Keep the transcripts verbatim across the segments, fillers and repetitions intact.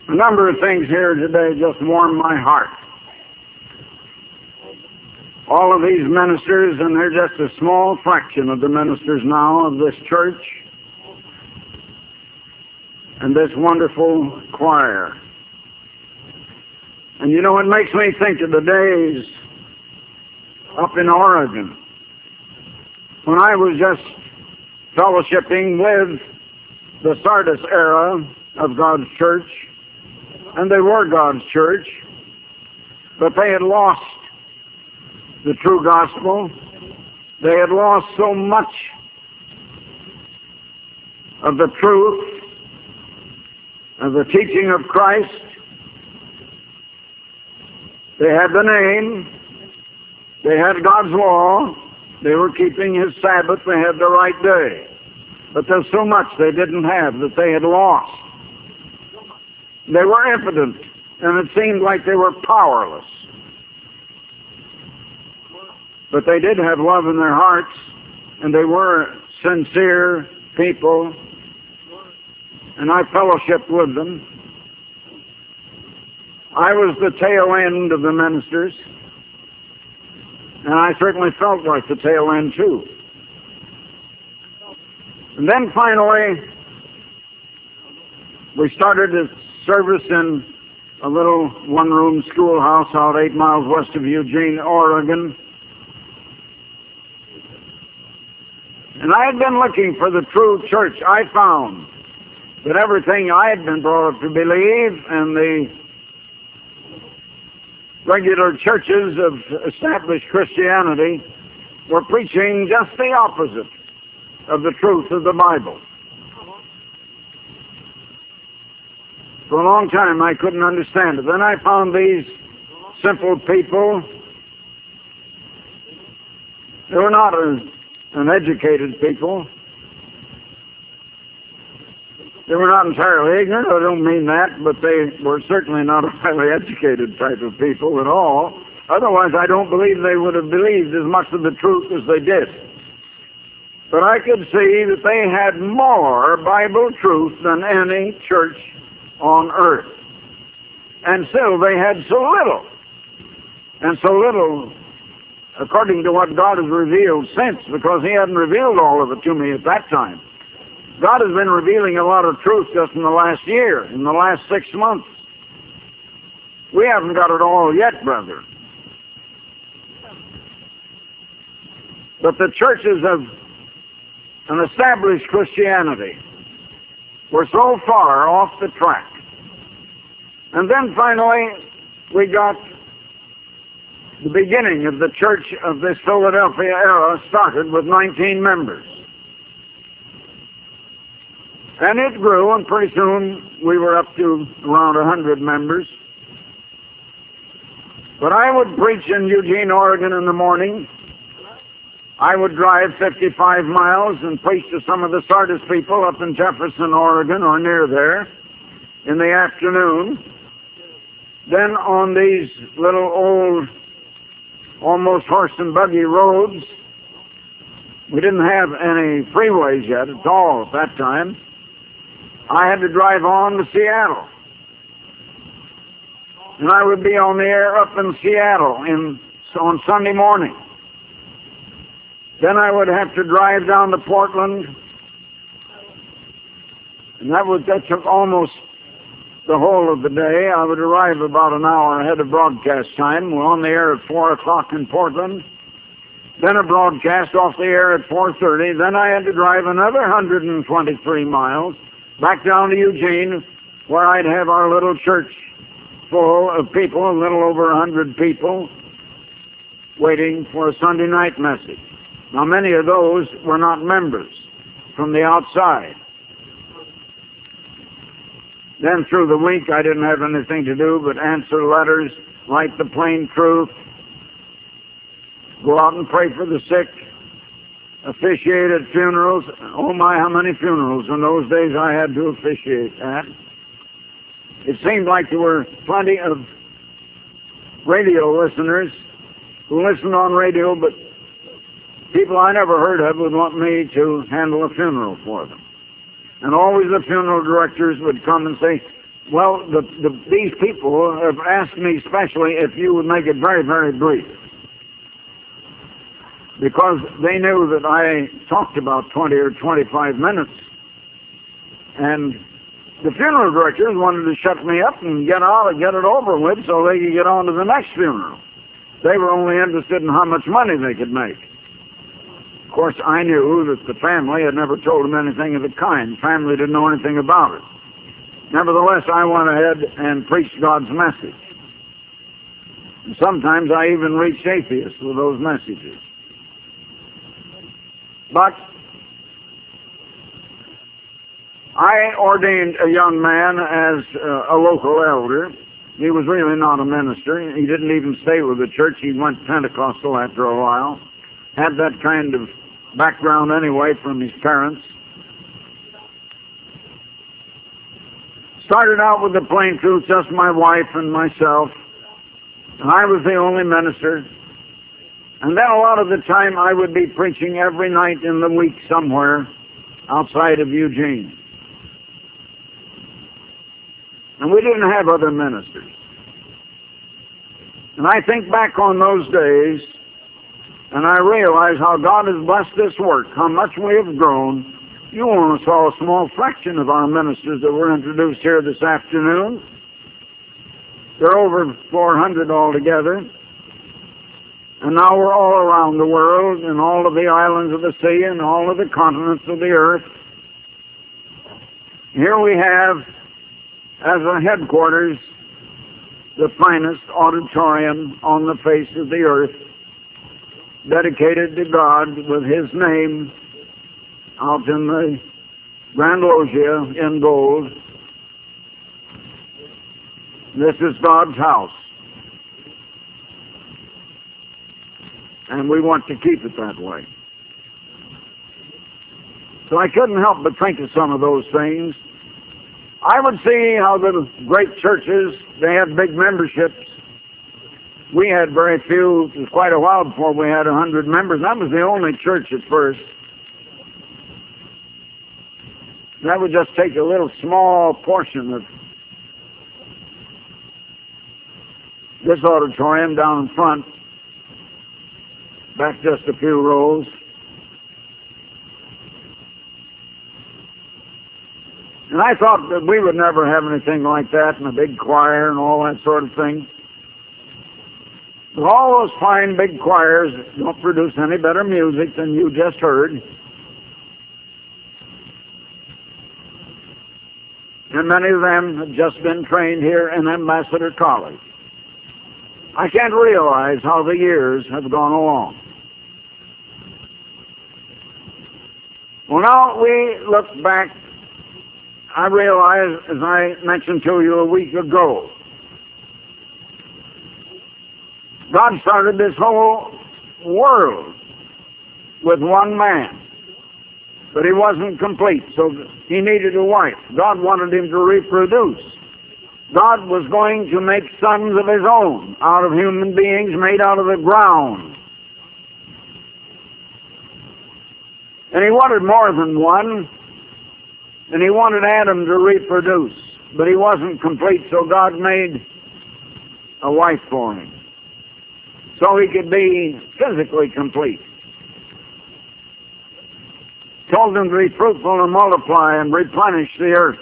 A number of things here today just warm my heart. All of these ministers, and they're just a small fraction of the ministers now of this church, and this wonderful choir. And you know, it makes me think of the days up in Oregon when I was just fellowshipping with the Sardis era of God's church, and they were God's church, but they had lost the true gospel. They had lost so much of the truth of the teaching of Christ. They had the name, they had God's law, they were keeping His Sabbath, they had the right day. But there's so much they didn't have that they had lost. They were impotent, and it seemed like they were powerless. But they did have love in their hearts, and they were sincere people, and I fellowshiped with them. I was the tail end of the ministers, and I certainly felt like the tail end too. And then finally, we started a service in a little one-room schoolhouse out eight miles west of Eugene, Oregon. And I had been looking for the true church. I found that everything I had been brought up to believe and the regular churches of established Christianity were preaching just the opposite of the truth of the Bible. For a long time I couldn't understand it. Then I found these simple people. They were not a, an educated people. They were not entirely ignorant, I don't mean that, but they were certainly not a highly educated type of people at all. Otherwise, I don't believe they would have believed as much of the truth as they did. But I could see that they had more Bible truth than any church on earth. And still, they had so little. And so little, according to what God has revealed since, because He hadn't revealed all of it to me at that time. God has been revealing a lot of truth just in the last year, in the last six months. We haven't got it all yet, brother. But the churches of an established Christianity were so far off the track. And then finally, we got the beginning of the church of this Philadelphia era started with nineteen members. And it grew, and pretty soon we were up to around one hundred members. But I would preach in Eugene, Oregon in the morning. I would drive fifty-five miles and preach to some of the Sardis people up in Jefferson, Oregon, or near there, in the afternoon. Then on these little old, almost horse and buggy roads, we didn't have any freeways yet at all at that time. I had to drive on to Seattle. And I would be on the air up in Seattle in, on Sunday morning. Then I would have to drive down to Portland. And that, would, that took almost the whole of the day. I would arrive about an hour ahead of broadcast time. We're on the air at four o'clock in Portland. Then a broadcast off the air at four thirty. Then I had to drive another one hundred twenty-three miles back down to Eugene, where I'd have our little church full of people, a little over a hundred people, waiting for a Sunday night message. Now, many of those were not members from the outside. Then through the week, I didn't have anything to do but answer letters, write the plain truth, go out and pray for the sick, officiate at funerals. Oh my, how many funerals in those days I had to officiate at. It seemed like there were plenty of radio listeners who listened on radio, but people I never heard of would want me to handle a funeral for them. And always the funeral directors would come and say, Well, the, the, these people have asked me especially if you would make it very, very brief. Because they knew that I talked about twenty or twenty-five minutes. And the funeral directors wanted to shut me up and get out and get it over with so they could get on to the next funeral. They were only interested in how much money they could make. Of course, I knew that the family had never told them anything of the kind. The family didn't know anything about it. Nevertheless, I went ahead and preached God's message. And sometimes I even reached atheists with those messages. But I ordained a young man as uh, a local elder. He was really not a minister. He didn't even stay with the church. He went Pentecostal after a while. Had that kind of background anyway from his parents. Started out with the plain truth, just my wife and myself. And I was the only minister. And then a lot of the time I would be preaching every night in the week somewhere outside of Eugene. And we didn't have other ministers. And I think back on those days, and I realize how God has blessed this work, how much we have grown. You only saw a small fraction of our ministers that were introduced here this afternoon. They're over four hundred altogether. And now we're all around the world, in all of the islands of the sea, and all of the continents of the earth. Here we have, as a headquarters, the finest auditorium on the face of the earth, dedicated to God with His name out in the Grand Loggia in gold. This is God's house. And we want to keep it that way. So I couldn't help but think of some of those things. I would see how the great churches, they have big memberships. We had very few. It was quite a while before we had a hundred members. That was the only church at first. That would just take a little small portion of this auditorium down in front. Back just a few rows. And I thought that we would never have anything like that, and a big choir and all that sort of thing. But all those fine big choirs don't produce any better music than you just heard. And many of them have just been trained here in Ambassador College. I can't realize how the years have gone along. Well, now we look back, I realize, as I mentioned to you a week ago, God started this whole world with one man. But he wasn't complete, so he needed a wife. God wanted him to reproduce. God was going to make sons of his own out of human beings made out of the ground. And he wanted more than one, and he wanted Adam to reproduce. But he wasn't complete, so God made a wife for him, so he could be physically complete. Told him to be fruitful and multiply and replenish the earth.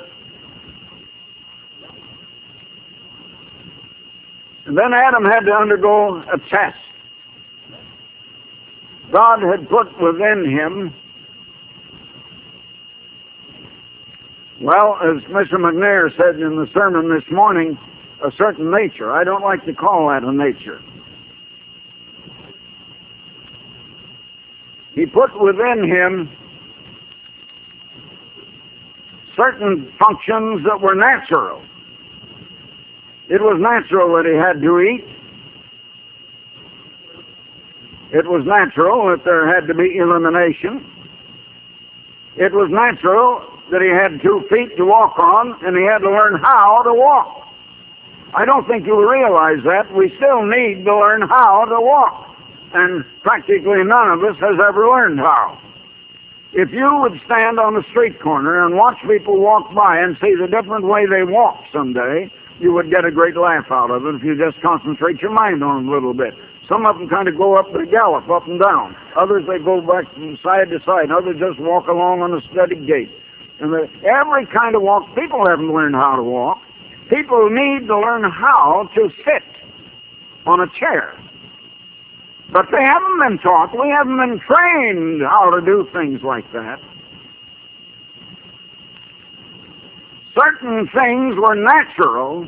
And then Adam had to undergo a test. God had put within him, well, as Mister McNair said in the sermon this morning, a certain nature. I don't like to call that a nature. He put within him certain functions that were natural. It was natural that he had to eat. It was natural that there had to be elimination. It was natural that he had two feet to walk on, and he had to learn how to walk. I don't think you realize that. We still need to learn how to walk. And practically none of us has ever learned how. If you would stand on a street corner and watch people walk by and see the different way they walk someday, you would get a great laugh out of it if you just concentrate your mind on them a little bit. Some of them kind of go up, they gallop up and down. Others, they go back from side to side. Others just walk along on a steady gait. And the, every kind of walk, people haven't learned how to walk. People need to learn how to sit on a chair. But they haven't been taught. We haven't been trained how to do things like that. Certain things were natural,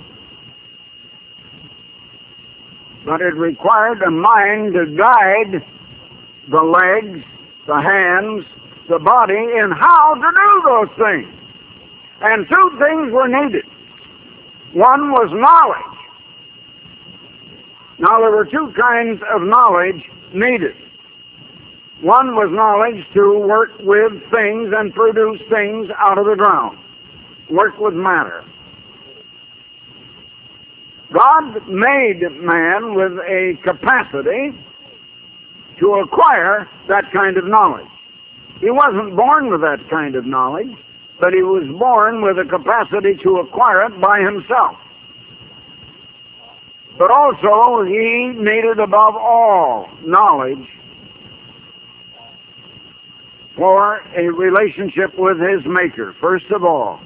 but it required a mind to guide the legs, the hands, the body in how to do those things. And two things were needed. One was knowledge. Now, there were two kinds of knowledge needed. One was knowledge to work with things and produce things out of the ground. Work with matter. God made man with a capacity to acquire that kind of knowledge. He wasn't born with that kind of knowledge, but he was born with a capacity to acquire it by himself. But also, he needed above all knowledge for a relationship with his Maker, first of all.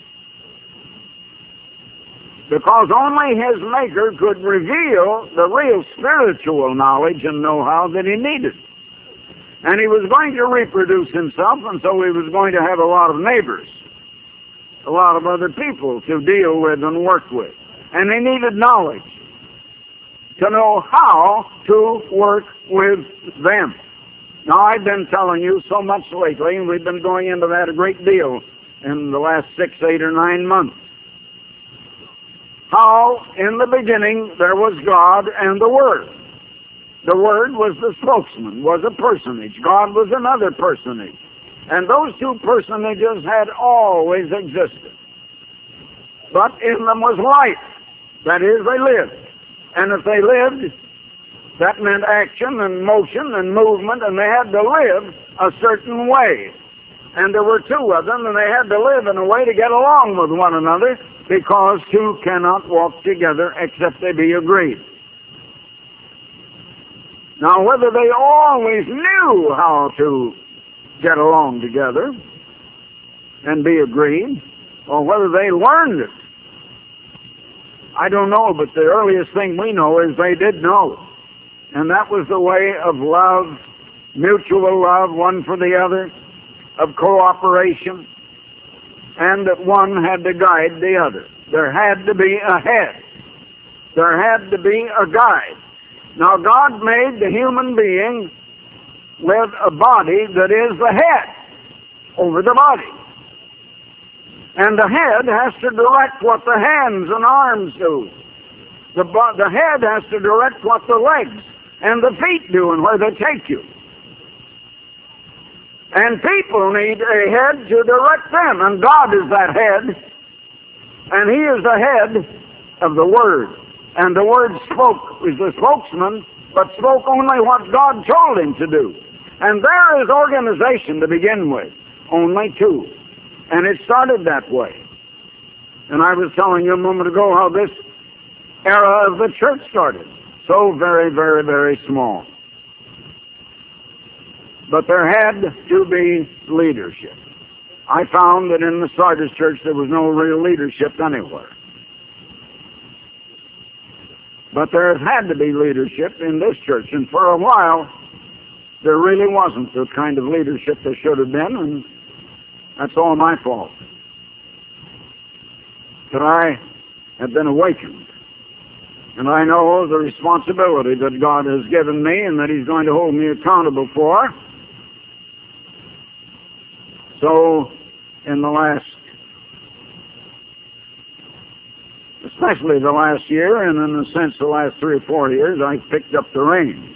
Because only his Maker could reveal the real spiritual knowledge and know-how that he needed. And he was going to reproduce himself, and so he was going to have a lot of neighbors, a lot of other people to deal with and work with. And he needed knowledge to know how to work with them. Now, I've been telling you so much lately, and we've been going into that a great deal in the last six, eight, or nine months. How, in the beginning, there was God and the Word. The Word was the spokesman, was a personage. God was another personage. And those two personages had always existed. But in them was life. That is, they lived. And if they lived, that meant action and motion and movement, and they had to live a certain way. And there were two of them, and they had to live in a way to get along with one another, because two cannot walk together except they be agreed. Now, whether they always knew how to get along together and be agreed, or whether they learned it, I don't know, but the earliest thing we know is they did know. And that was the way of love, mutual love, one for the other, of cooperation, and that one had to guide the other. There had to be a head. There had to be a guide. Now, God made the human being with a body that is the head over the body. And the head has to direct what the hands and arms do. The, the head has to direct what the legs and the feet do and where they take you. And people need a head to direct them, and God is that head, and he is the head of the Word. And the Word spoke, is the spokesman, but spoke only what God told him to do. And there is organization to begin with, only two. And it started that way. And I was telling you a moment ago how this era of the church started. So very, very, very small. But there had to be leadership. I found that in the Sardis church there was no real leadership anywhere. But there has had to be leadership in this church. And for a while, there really wasn't the kind of leadership there should have been, and that's all my fault. But I have been awakened. And I know the responsibility that God has given me and that he's going to hold me accountable for. So, in the last, especially the last year, and in a sense the last three or four years, I picked up the reins.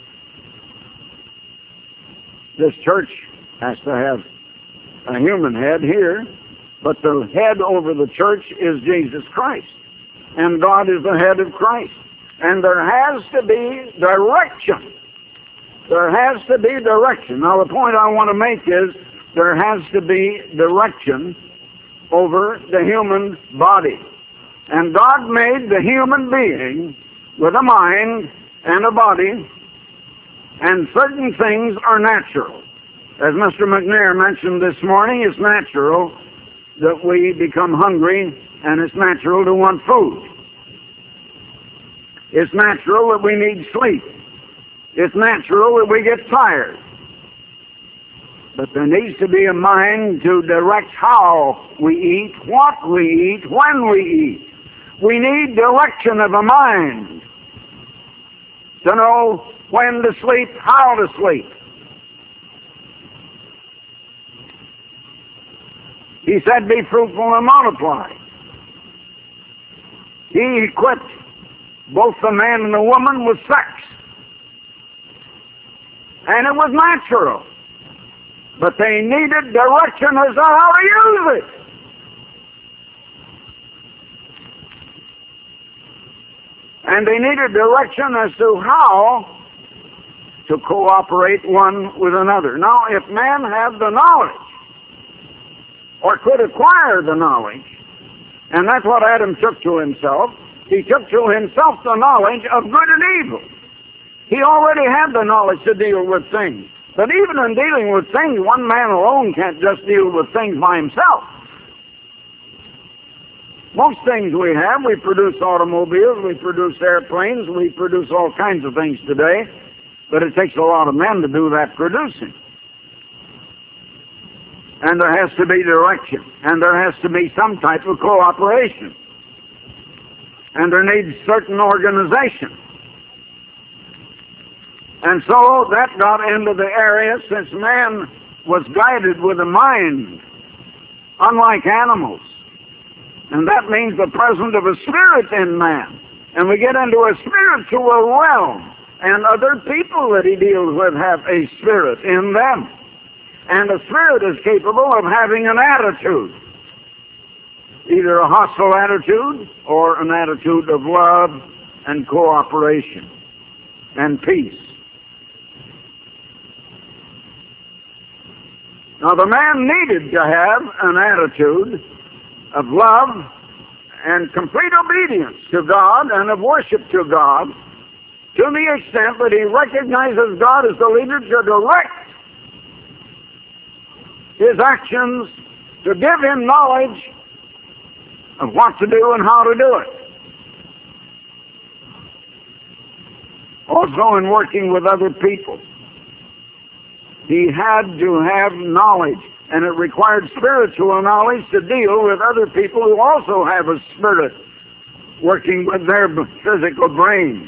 This church has to have a human head here, but the head over the church is Jesus Christ. And God is the head of Christ. And there has to be direction. There has to be direction. Now, the point I want to make is, there has to be direction over the human body. And God made the human being with a mind and a body, and certain things are natural. As Mister McNair mentioned this morning, it's natural that we become hungry, and it's natural to want food. It's natural that we need sleep. It's natural that we get tired. But there needs to be a mind to direct how we eat, what we eat, when we eat. We need direction of a mind to know when to sleep, how to sleep. He said, be fruitful and multiply. He equipped both the man and the woman with sex. And it was natural. But they needed direction as to how to use it. And they needed direction as to how to cooperate one with another. Now, if man had the knowledge, or could acquire the knowledge, and that's what Adam took to himself, he took to himself the knowledge of good and evil. He already had the knowledge to deal with things. But even in dealing with things, one man alone can't just deal with things by himself. Most things we have, we produce automobiles, we produce airplanes, we produce all kinds of things today, but it takes a lot of men to do that producing. And there has to be direction, and there has to be some type of cooperation. And there needs certain organization. And so that got into the area, since man was guided with a mind, unlike animals. And that means the presence of a spirit in man. And we get into a spiritual realm, and other people that he deals with have a spirit in them. And the spirit is capable of having an attitude, either a hostile attitude or an attitude of love and cooperation and peace. Now, the man needed to have an attitude of love and complete obedience to God and of worship to God, to the extent that he recognizes God as the leader to direct his actions, to give him knowledge of what to do and how to do it. Also, in working with other people, he had to have knowledge, and it required spiritual knowledge to deal with other people who also have a spirit working with their physical brain.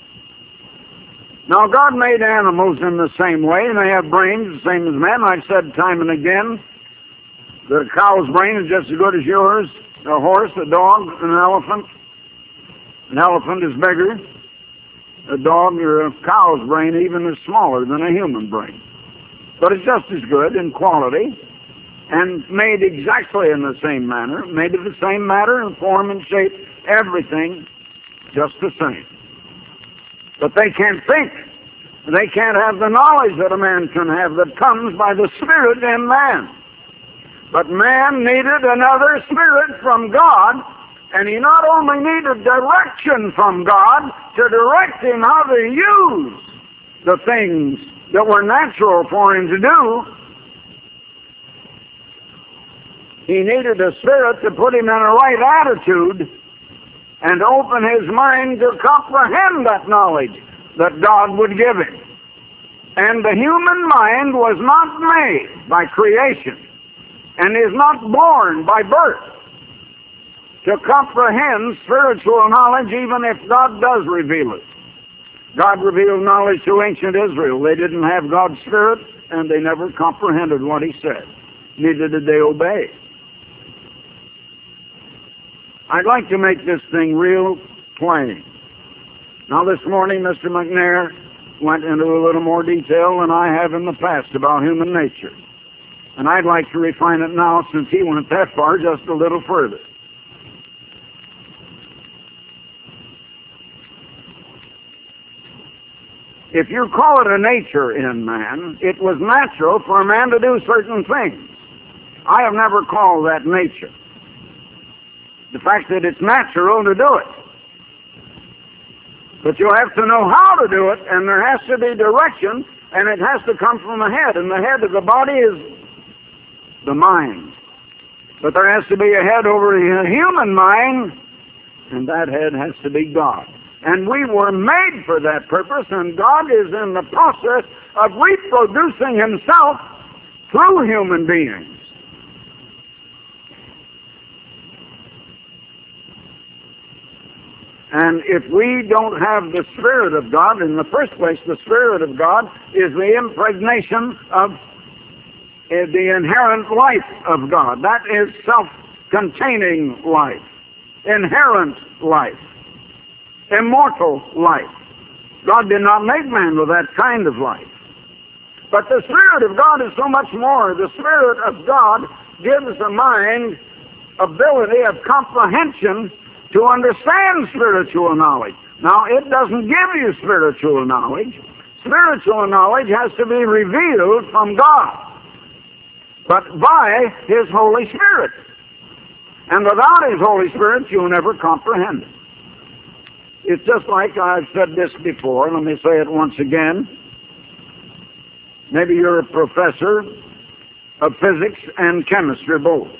Now, God made animals in the same way, and they have brains the same as men. I've said time and again, the cow's brain is just as good as yours, a horse, a dog, an elephant. An elephant is bigger. A dog or a cow's brain even is smaller than a human brain. But it's just as good in quality, and made exactly in the same manner, made of the same matter and form and shape, everything just the same. But they can't think. They can't have the knowledge that a man can have that comes by the Spirit in man. But man needed another spirit from God, and he not only needed direction from God to direct him how to use the things that were natural for him to do, he needed a spirit to put him in a right attitude and open his mind to comprehend that knowledge that God would give him. And the human mind was not made by creation and is not born by birth to comprehend spiritual knowledge, even if God does reveal it. God revealed knowledge to ancient Israel. They didn't have God's Spirit, and they never comprehended what he said. Neither did they obey. I'd like to make this thing real plain. Now, this morning, Mister McNair went into a little more detail than I have in the past about human nature. And I'd like to refine it now, since he went that far, just a little further. If you call it a nature in man, it was natural for a man to do certain things. I have never called that nature. The fact that it's natural to do it. But you have to know how to do it, and there has to be direction, and it has to come from the head. And the head of the body is the mind. But there has to be a head over the human mind, and that head has to be God. And we were made for that purpose, and God is in the process of reproducing himself through human beings. And if we don't have the Spirit of God, in the first place, the Spirit of God is the impregnation of the inherent life of God. That is self-containing life, inherent life, immortal life. God did not make man with that kind of life. But the Spirit of God is so much more. The Spirit of God gives the mind ability of comprehension to understand spiritual knowledge. Now, it doesn't give you spiritual knowledge. Spiritual knowledge has to be revealed from God, but by his Holy Spirit. And without his Holy Spirit, you'll never comprehend it. It's just like I've said this before. Let me say it once again. Maybe you're a professor of physics and chemistry both.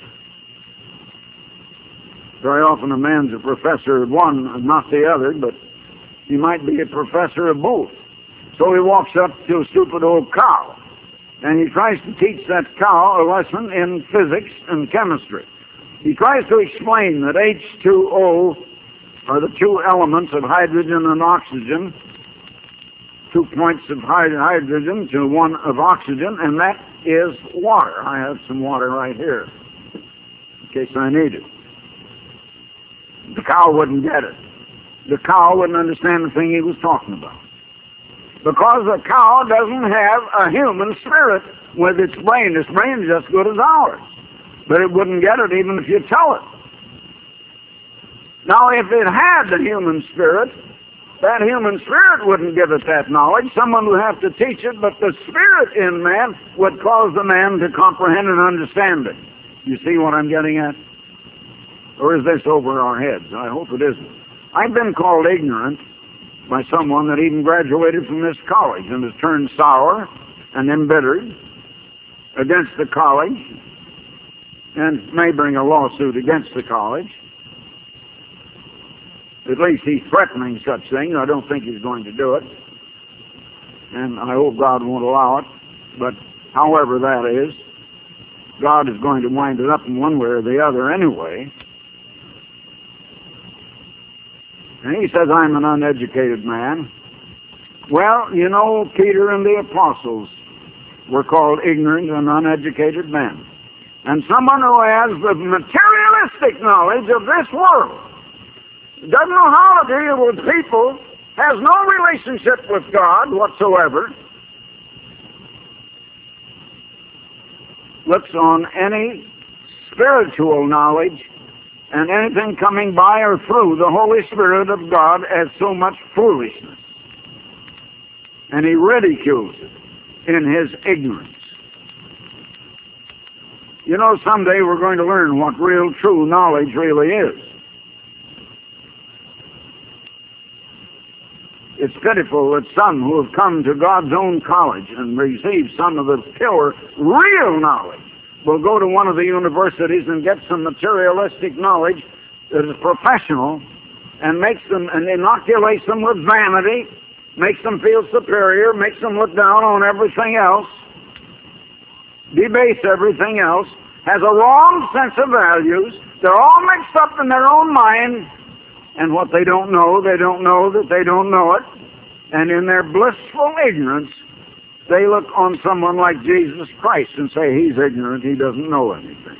Very often a man's a professor of one and not the other, but he might be a professor of both. So he walks up to a stupid old cow, and he tries to teach that cow a lesson in physics and chemistry. He tries to explain that H two O are the two elements of hydrogen and oxygen, two points of hydrogen to one of oxygen, and that is water. I have some water right here, in case I need it. The cow wouldn't get it. The cow wouldn't understand the thing he was talking about. Because the cow doesn't have a human spirit with its brain. Its brain is just good as ours. But it wouldn't get it even if you tell it. Now, if it had the human spirit, that human spirit wouldn't give it that knowledge. Someone would have to teach it, but the spirit in man would cause the man to comprehend and understand it. You see what I'm getting at? Or is this over our heads? I hope it isn't. I've been called ignorant by someone that even graduated from this college and has turned sour and embittered against the college and may bring a lawsuit against the college. At least he's threatening such things. I don't think he's going to do it. And I hope God won't allow it. But however that is, God is going to wind it up in one way or the other anyway. And he says, I'm an uneducated man. Well, you know, Peter and the apostles were called ignorant and uneducated men. And someone who has the materialistic knowledge of this world, doesn't know how to deal with people, has no relationship with God whatsoever, looks on any spiritual knowledge and anything coming by or through the Holy Spirit of God as so much foolishness. And he ridicules it in his ignorance. You know, someday we're going to learn what real, true knowledge really is. It's pitiful that some who have come to God's own college and received some of the pure, real knowledge will go to one of the universities and get some materialistic knowledge that is professional and makes them and inoculates them with vanity, makes them feel superior, makes them look down on everything else, debase everything else, has a wrong sense of values. They're all mixed up in their own mind, and what they don't know, they don't know that they don't know it, and in their blissful ignorance, they look on someone like Jesus Christ and say, he's ignorant, he doesn't know anything.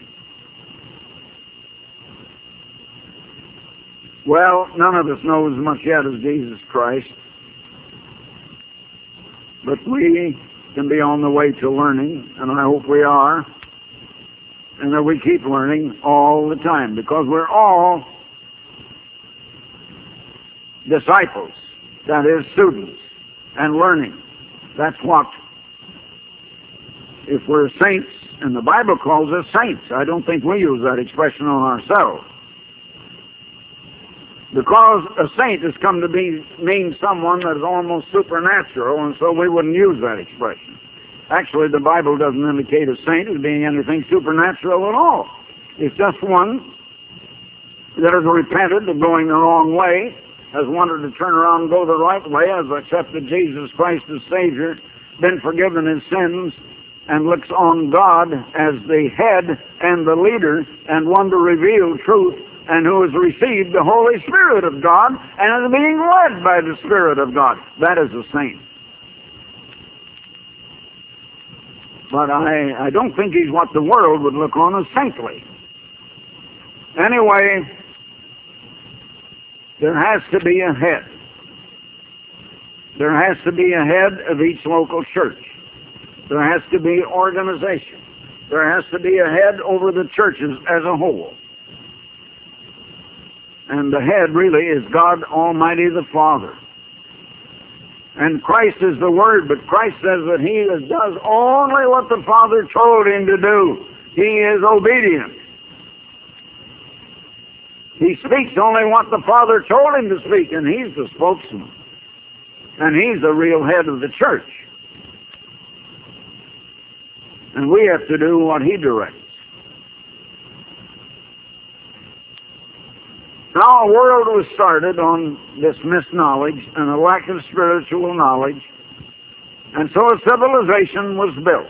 Well, none of us knows as much yet as Jesus Christ, but we can be on the way to learning, and I hope we are, and that we keep learning all the time, because we're all disciples, that is, students. and learning. That's what, if we're saints, and the Bible calls us saints. I don't think we use that expression on ourselves. Because a saint has come to be mean someone that is almost supernatural, and so we wouldn't use that expression. Actually, the Bible doesn't indicate a saint as being anything supernatural at all. It's just one that has repented of going the wrong way, has wanted to turn around and go the right way, has accepted Jesus Christ as Savior, been forgiven his sins, and looks on God as the head and the leader and one to reveal truth, and who has received the Holy Spirit of God and is being led by the Spirit of God. That is a saint. But I, I don't think he's what the world would look on as saintly. Anyway, there has to be a head. There has to be a head of each local church. There has to be organization. There has to be a head over the churches as a whole. And the head really is God Almighty the Father. And Christ is the Word, but Christ says that he does only what the Father told him to do. He is obedient. He speaks only what the Father told him to speak, and he's the spokesman. And he's the real head of the church. And we have to do what he directs. Now, a world was started on this misknowledge and a lack of spiritual knowledge, and so a civilization was built.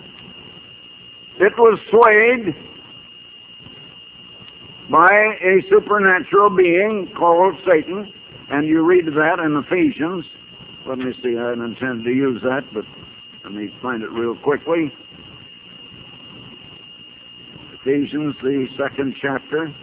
It was swayed by a supernatural being called Satan, and you read that in Ephesians. Let me see, I hadn't intended to use that, but let me find it real quickly. Ephesians, the second chapter.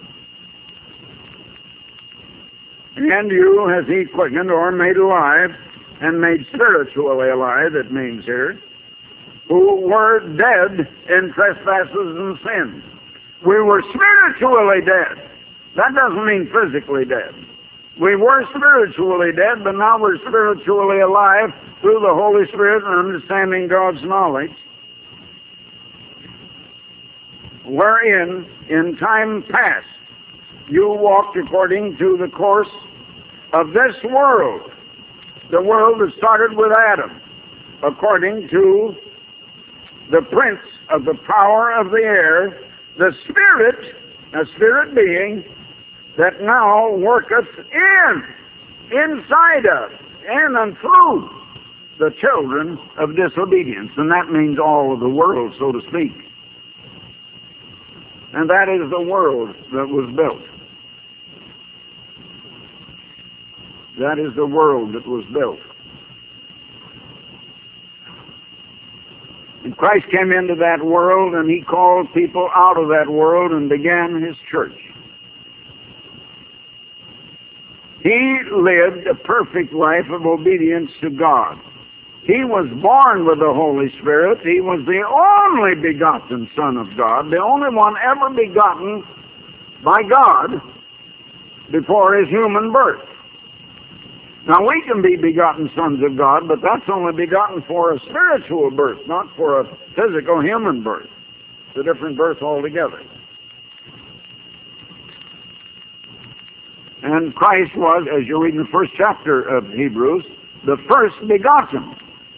And you has he quickened or made alive, and made spiritually alive, it means here, who were dead in trespasses and sins. We were spiritually dead. That doesn't mean physically dead. We were spiritually dead, but now we're spiritually alive through the Holy Spirit and understanding God's knowledge. Wherein, in time past, you walked according to the course of this world. The world that started with Adam, according to the prince of the power of the air, the Spirit, a spirit being, that now worketh in, inside of, in and through the children of disobedience. And that means all of the world, so to speak. And that is the world that was built. That is the world that was built. And Christ came into that world, and he called people out of that world and began his church. He lived a perfect life of obedience to God. He was born with the Holy Spirit. He was the only begotten Son of God, the only one ever begotten by God before his human birth. Now, we can be begotten sons of God, but that's only begotten for a spiritual birth, not for a physical human birth. It's a different birth altogether. And Christ was, as you read in the first chapter of Hebrews, the first begotten.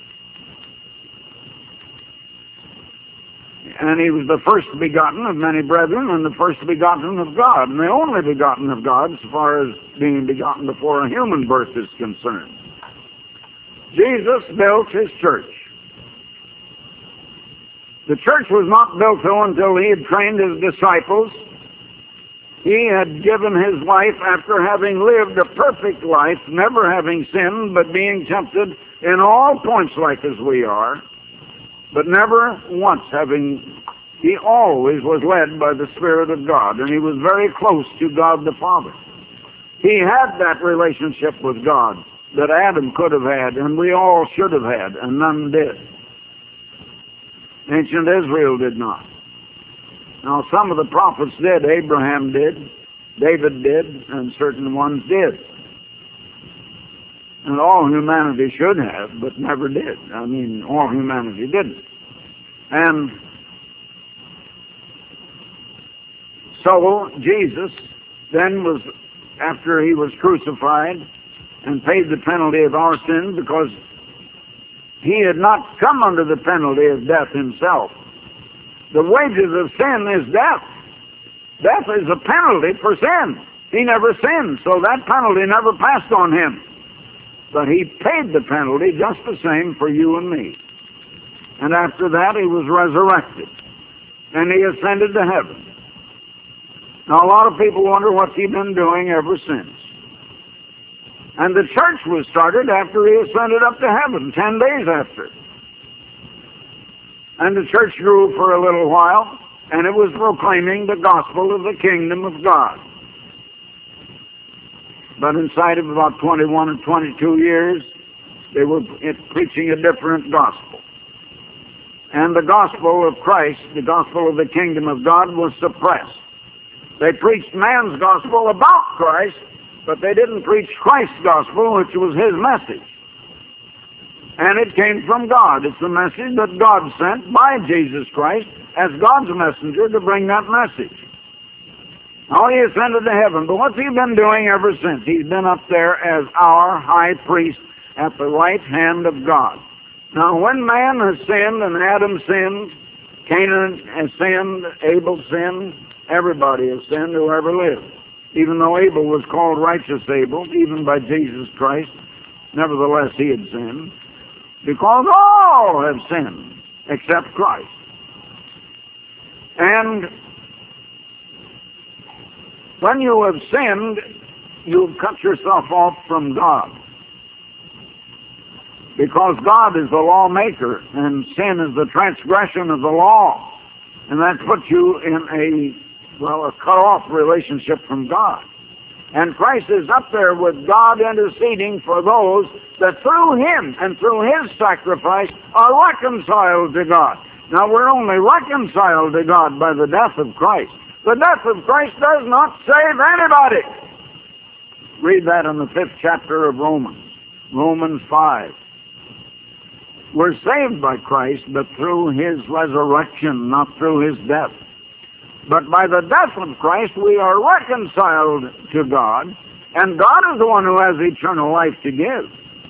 And he was the first begotten of many brethren, and the first begotten of God, and the only begotten of God as far as being begotten before a human birth is concerned. Jesus built his church. The church was not built though until he had trained his disciples. He had given his life after having lived a perfect life, never having sinned, but being tempted in all points like as we are. But never once having, he always was led by the Spirit of God, and he was very close to God the Father. He had that relationship with God that Adam could have had, and we all should have had, and none did. Ancient Israel did not. Now, some of the prophets did. Abraham did, David did, and certain ones did. And all humanity should have, but never did. I mean, all humanity didn't. And so Jesus then was, after he was crucified and paid the penalty of our sins, because he had not come under the penalty of death himself. The wages of sin is death. Death is a penalty for sin. He never sinned, so that penalty never passed on him. But he paid the penalty just the same for you and me. And after that, he was resurrected. And he ascended to heaven. Now, a lot of people wonder what's he been doing ever since. And the church was started after he ascended up to heaven, ten days after. And the church grew for a little while, and it was proclaiming the gospel of the kingdom of God. But inside of about twenty-one or twenty-two years, they were preaching a different gospel. And the gospel of Christ, the gospel of the kingdom of God, was suppressed. They preached man's gospel about Christ, but they didn't preach Christ's gospel, which was his message. And it came from God. It's the message that God sent by Jesus Christ as God's messenger to bring that message. Now he ascended to heaven, but what's he been doing ever since? He's been up there as our high priest at the right hand of God. Now when man has sinned, and Adam sinned, Canaan has sinned, Abel sinned, everybody has sinned who ever lived. Even though Abel was called righteous Abel, even by Jesus Christ, nevertheless he had sinned, because all have sinned except Christ. And when you have sinned, you've cut yourself off from God. Because God is the lawmaker, and sin is the transgression of the law. And that puts you in a, well, a cut-off relationship from God. And Christ is up there with God interceding for those that through him and through his sacrifice are reconciled to God. Now, we're only reconciled to God by the death of Christ. The death of Christ does not save anybody. Read that in the fifth chapter of Romans, Romans five. We're saved by Christ, but through his resurrection, not through his death. But by the death of Christ, we are reconciled to God, and God is the one who has eternal life to give.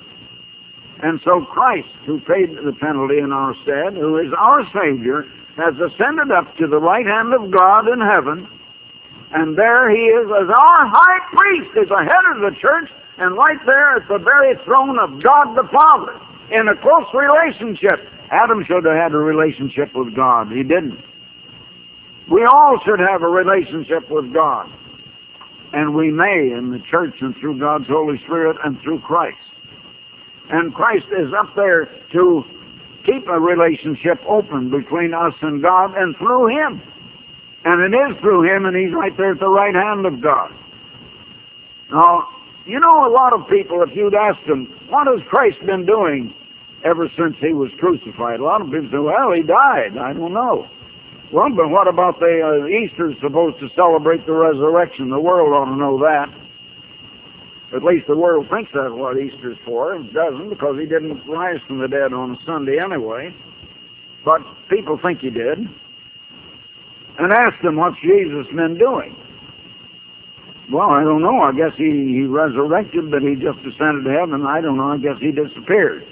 And so Christ, who paid the penalty in our stead, who is our Savior, has ascended up to the right hand of God in heaven, and there he is as our high priest, is the head of the church, and right there at the very throne of God the Father, in a close relationship. Adam should have had a relationship with God. He didn't. We all should have a relationship with God. And we may in the church and through God's Holy Spirit and through Christ. And Christ is up there to keep a relationship open between us and God and through him. And it is through him, and he's right there at the right hand of God. Now, you know, a lot of people, if you'd ask them, what has Christ been doing ever since he was crucified? A lot of people say, well, he died. I don't know. Well, but what about the uh, Easter's supposed to celebrate the resurrection? The world ought to know that. At least the world thinks that's what Easter's for. It doesn't, because he didn't rise from the dead on a Sunday anyway. But people think he did. And ask them, what's Jesus been doing? Well, I don't know. I guess he, he resurrected, but he just ascended to heaven. I don't know. I guess he disappeared.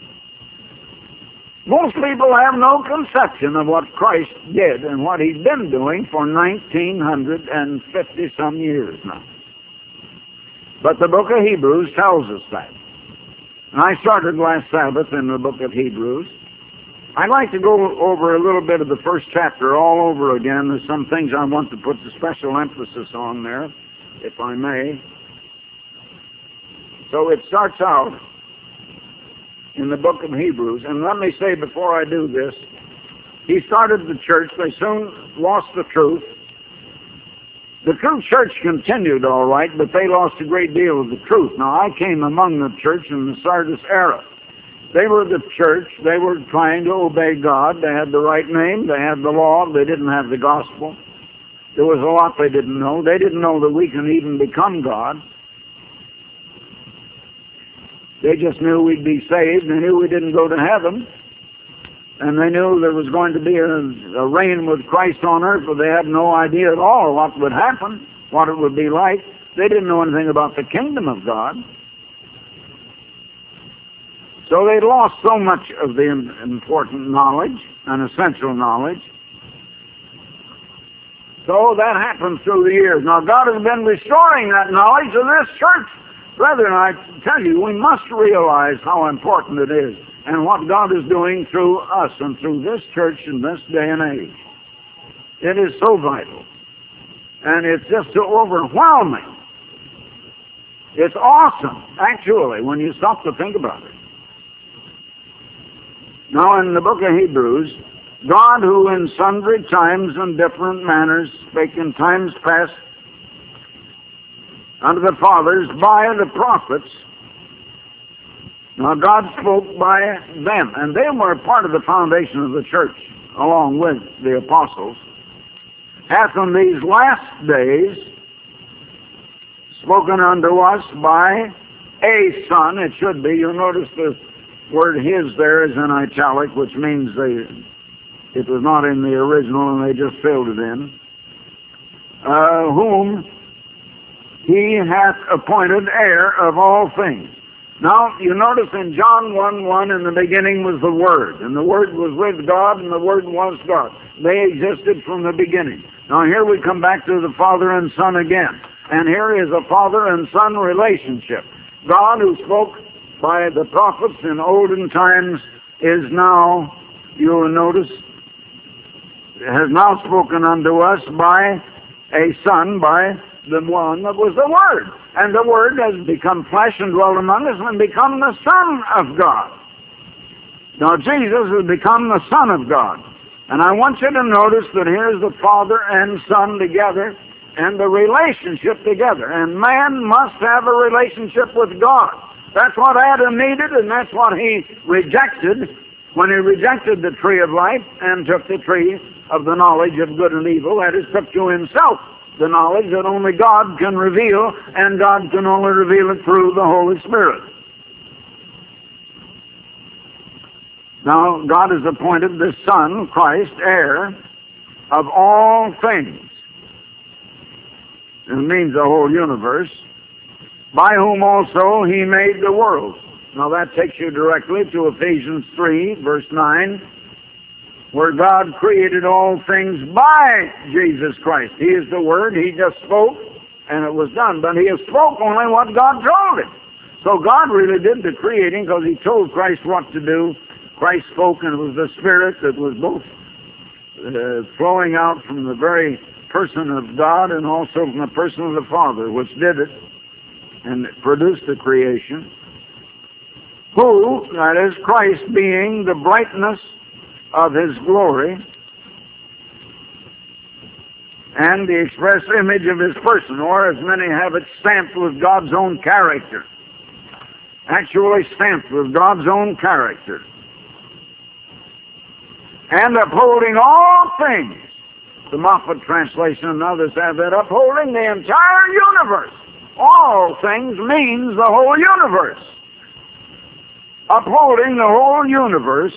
Most people have no conception of what Christ did and what he's been doing for nineteen fifty some years now. But the book of Hebrews tells us that. And I started last Sabbath in the book of Hebrews. I'd like to go over a little bit of the first chapter all over again. There's some things I want to put the special emphasis on there, if I may. So it starts out in the book of Hebrews. And let me say before I do this, he started the church. They soon lost the truth. The true church continued all right, but they lost a great deal of the truth. Now, I came among the church in the Sardis era. They were the church. They were trying to obey God. They had the right name. They had the law. They didn't have the gospel. There was a lot they didn't know. They didn't know that we can even become God. They just knew we'd be saved. They knew we didn't go to heaven. And they knew there was going to be a, a reign with Christ on earth, but they had no idea at all what would happen, what it would be like. They didn't know anything about the kingdom of God. So they lost so much of the important knowledge and essential knowledge. So that happened through the years. Now God has been restoring that knowledge to this church. Brethren, I tell you, we must realize how important it is and what God is doing through us and through this church in this day and age. It is so vital. And it's just so overwhelming. It's awesome, actually, when you stop to think about it. Now, in the book of Hebrews, God, who in sundry times and different manners spake in times past unto the fathers by the prophets. Now, God spoke by them, and they were part of the foundation of the church, along with the apostles. Hath in these last days spoken unto us by a Son. It should be. You'll notice the word his there is in italic, which means they, it was not in the original and they just filled it in. Uh, whom he hath appointed heir of all things. Now, you notice in John one one, in the beginning was the Word, and the Word was with God, and the Word was God. They existed from the beginning. Now, here we come back to the Father and Son again. And here is a Father and Son relationship. God, who spoke by the prophets in olden times, is now, you will notice, has now spoken unto us by a Son, by the one that was the Word. And the Word has become flesh and dwelt among us and become the Son of God. Now Jesus has become the Son of God. And I want you to notice that here's the Father and Son together and the relationship together. And man must have a relationship with God. That's what Adam needed, and that's what he rejected when he rejected the tree of life and took the tree of the knowledge of good and evil. That is, took to himself the knowledge that only God can reveal, and God can only reveal it through the Holy Spirit. Now, God has appointed the Son, Christ, heir of all things. It means the whole universe, by whom also he made the world. Now that takes you directly to Ephesians three, verse nine, where God created all things by Jesus Christ. He is the Word. He just spoke, and it was done. But he spoke only what God told him. So God really did the creating because he told Christ what to do. Christ spoke, and it was the Spirit that was both uh, flowing out from the very person of God and also from the person of the Father, which did it and produced the creation. Who, that is, Christ being the brightness of his glory and the express image of his person, or as many have it, stamped with God's own character. Actually stamped with God's own character. And upholding all things. The Moffat translation and others have that, upholding the entire universe. All things means the whole universe. Upholding the whole universe,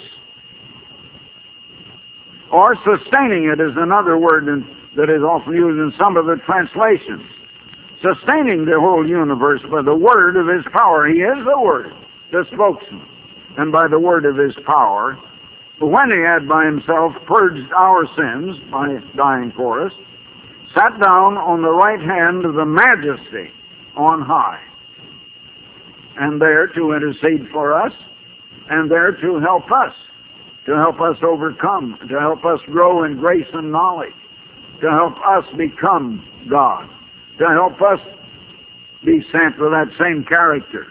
or sustaining it is another word in, that is often used in some of the translations. Sustaining the whole universe by the word of his power. He is the Word, the spokesman. And by the word of his power, when he had by himself purged our sins by dying for us, sat down on the right hand of the Majesty on high, and there to intercede for us, and there to help us, to help us overcome, to help us grow in grace and knowledge, to help us become God, to help us be sent with that same character.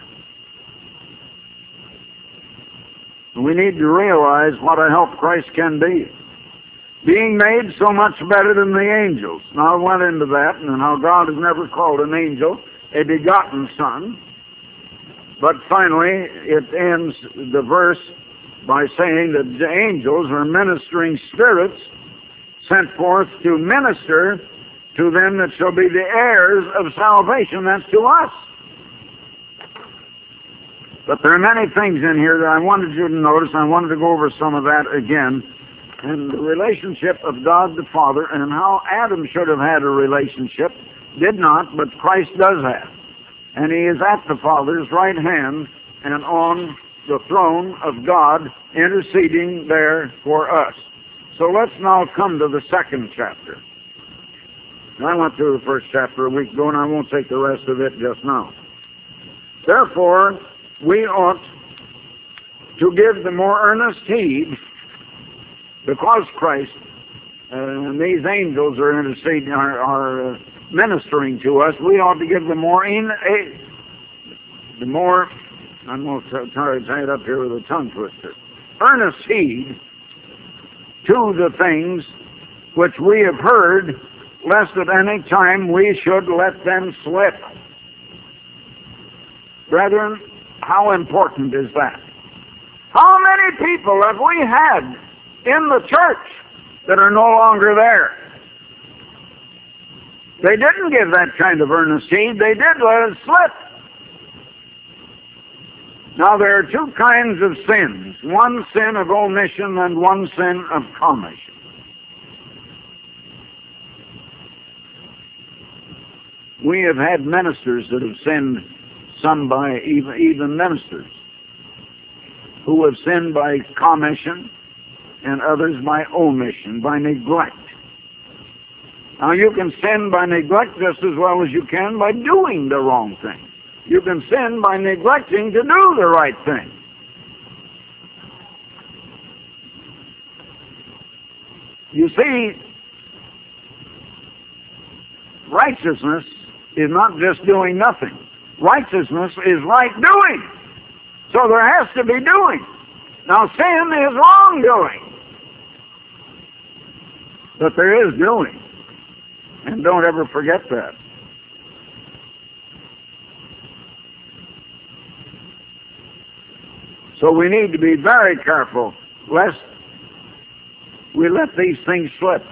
We need to realize what a help Christ can be. Being made so much better than the angels. Now I went into that and how God has never called an angel a begotten son. But finally it ends the verse by saying that the angels are ministering spirits sent forth to minister to them that shall be the heirs of salvation. That's to us. But there are many things in here that I wanted you to notice. I wanted to go over some of that again. And the relationship of God the Father and how Adam should have had a relationship, did not, but Christ does have. And he is at the Father's right hand and on the throne of God, interceding there for us. So let's now come to the second chapter. I went through the first chapter a week ago, and I won't take the rest of it just now. Therefore, we ought to give the more earnest heed, because Christ uh, and these angels are interceding, are, are uh, ministering to us. We ought to give the more in, a, the more. I'm going to try to tie it up here with a tongue twister. Earnest heed to the things which we have heard, lest at any time we should let them slip. Brethren, how important is that? How many people have we had in the church that are no longer there? They didn't give that kind of earnest heed. They did let it slip. Now, there are two kinds of sins. One sin of omission and one sin of commission. We have had ministers that have sinned, some by even, even ministers, who have sinned by commission and others by omission, by neglect. Now, you can sin by neglect just as well as you can by doing the wrong thing. You can sin by neglecting to do the right thing. You see, righteousness is not just doing nothing. Righteousness is right doing. So there has to be doing. Now, sin is wrongdoing. But there is doing. And don't ever forget that. So we need to be very careful lest we let these things slip.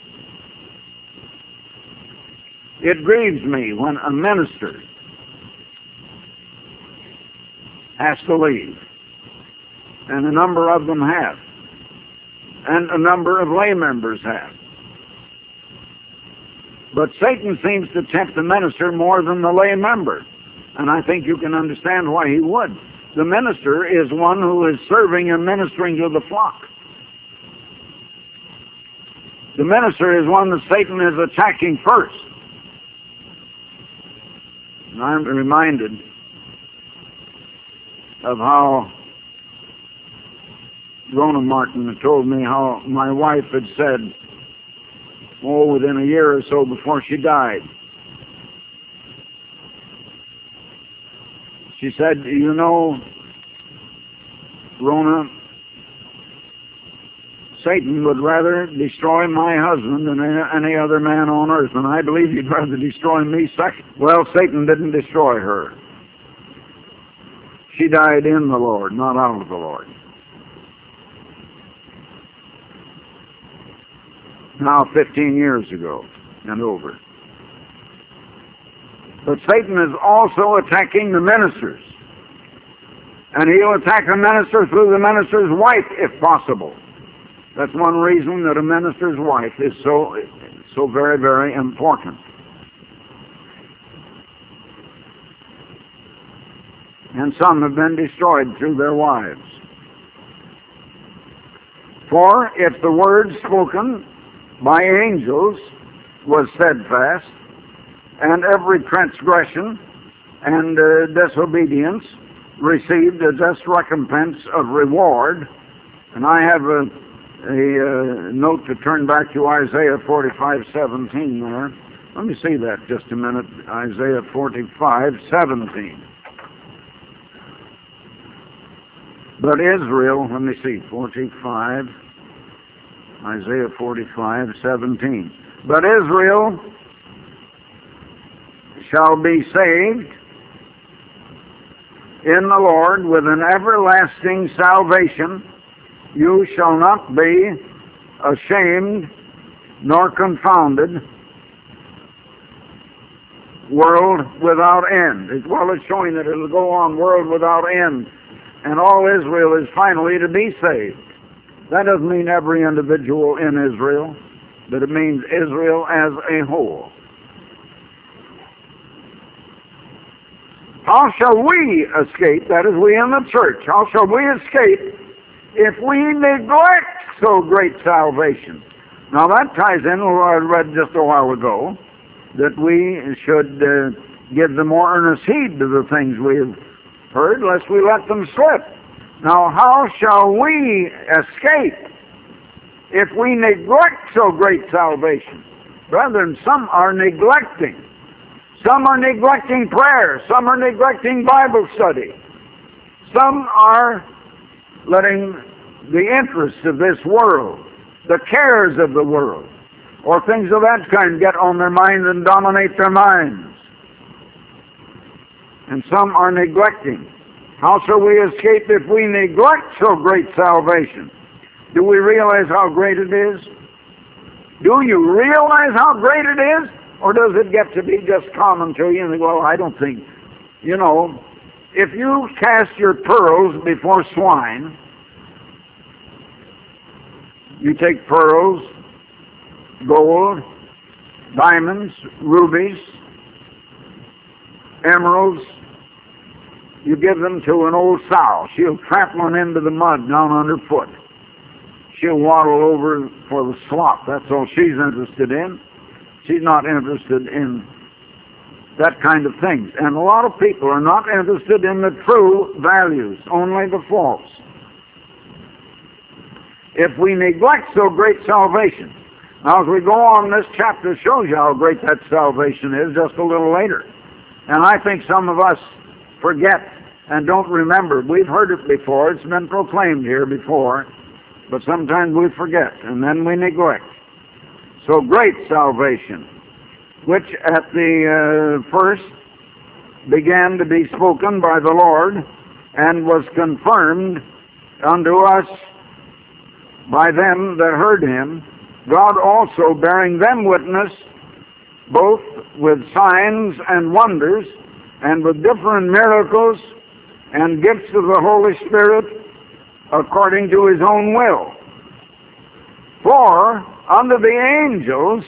It grieves me when a minister has to leave, and a number of them have, and a number of lay members have. But Satan seems to tempt the minister more than the lay member, and I think you can understand why he would. The minister is one who is serving and ministering to the flock. The minister is one that Satan is attacking first. And I'm reminded of how Rona Martin had told me how my wife had said, oh, within a year or so before she died, she said, you know, Rona, Satan would rather destroy my husband than any other man on earth, and I believe he'd rather destroy me second. Well, Satan didn't destroy her. She died in the Lord, not out of the Lord. Now, fifteen years ago and over. But Satan is also attacking the ministers. And he'll attack a minister through the minister's wife, if possible. That's one reason that a minister's wife is so, so very, very important. And some have been destroyed through their wives. For if the word spoken by angels was steadfast, and every transgression and uh, disobedience received a just recompense of reward, and I have a, a, a note to turn back to Isaiah forty-five seventeen there. Let me see that just a minute. Isaiah forty-five seventeen. But Israel, let me see, forty-five, Isaiah forty-five seventeen. But Israel shall be saved in the Lord with an everlasting salvation. You shall not be ashamed nor confounded world without end. As well as showing that it will go on world without end, and all Israel is finally to be saved. That doesn't mean every individual in Israel, but it means Israel as a whole. How shall we escape, that is, we in the church, how shall we escape if we neglect so great salvation? Now that ties in with what I read just a while ago, that we should uh, give the more earnest heed to the things we have heard, lest we let them slip. Now how shall we escape if we neglect so great salvation? Brethren, some are neglecting. Some are neglecting prayer. Some are neglecting Bible study. Some are letting the interests of this world, the cares of the world, or things of that kind get on their minds and dominate their minds. And some are neglecting. How shall we escape if we neglect so great salvation? Do we realize how great it is? Do you realize how great it is? Or does it get to be just common to you and think, well, I don't think, you know, if you cast your pearls before swine, you take pearls, gold, diamonds, rubies, emeralds, you give them to an old sow. She'll trample them into the mud down underfoot. She'll waddle over for the slop. That's all she's interested in. She's not interested in that kind of things. And a lot of people are not interested in the true values, only the false. If we neglect so great salvation. Now as we go on, this chapter shows you how great that salvation is just a little later. And I think some of us forget and don't remember. We've heard it before. It's been proclaimed here before. But sometimes we forget and then we neglect. So great salvation, which at the uh, first began to be spoken by the Lord and was confirmed unto us by them that heard him, God also bearing them witness, both with signs and wonders, and with different miracles and gifts of the Holy Spirit, according to his own will. For unto the angels,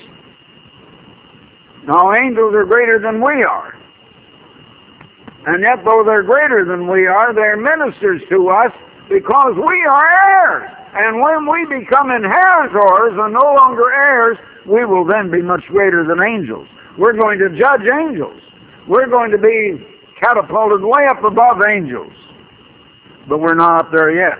now angels are greater than we are, and yet though they're greater than we are, they're ministers to us because we are heirs. And when we become inheritors and no longer heirs, we will then be much greater than angels. We're going to judge angels. We're going to be catapulted way up above angels. But we're not up there yet.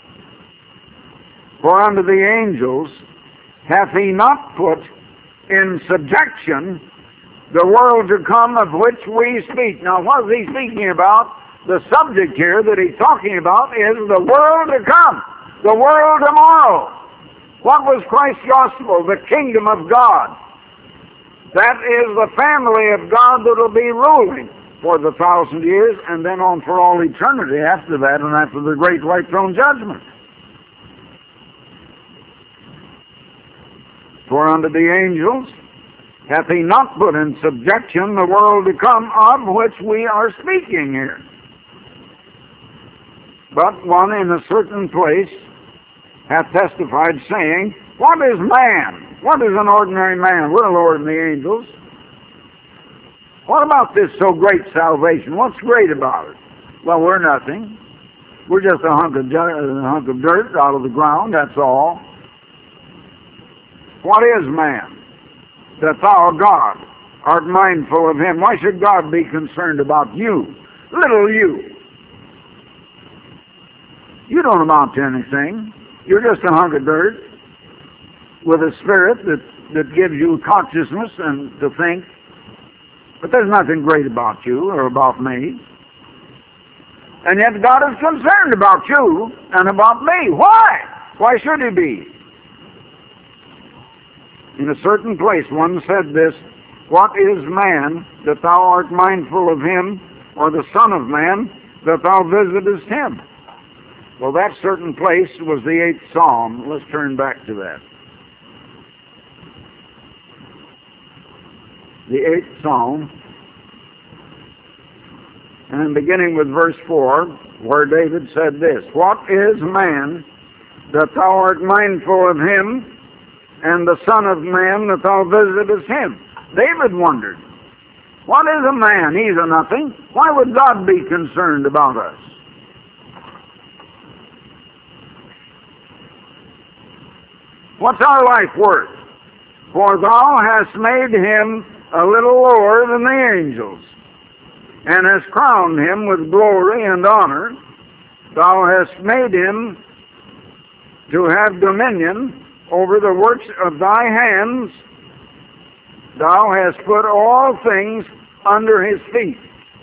For unto the angels hath he not put in subjection the world to come of which we speak. Now what is he speaking about? The subject here that he's talking about is the world to come. The world tomorrow. What was Christ's gospel? The kingdom of God. That is the family of God that will be ruling for the thousand years and then on for all eternity after that and after the great white throne judgment. For unto the angels hath he not put in subjection the world to come, of which we are speaking here. But one in a certain place hath testified, saying, what is man? What is an ordinary man? We're lower than the angels. What about this so great salvation? What's great about it? Well, we're nothing. We're just a hunk of, a hunk of dirt out of the ground, that's all. What is man? That thou, God, art mindful of him. Why should God be concerned about you? Little you. You don't amount to anything. You're just a hunk of dirt with a spirit that, that gives you consciousness and to think. But there's nothing great about you or about me. And yet God is concerned about you and about me. Why? Why should he be? In a certain place, one said this, what is man that thou art mindful of him, or the Son of Man that thou visitest him? Well, that certain place was the eighth Psalm. Let's turn back to that. The eighth Psalm and beginning with verse four, where David said this, "What is man that thou art mindful of him, and the son of man that thou visitest him?" David wondered, what is a man? He's a nothing. Why would God be concerned about us? What's our life worth? For thou hast made him a little lower than the angels, and hast crowned him with glory and honor. Thou hast made him to have dominion over the works of thy hands. Thou hast put all things under his feet.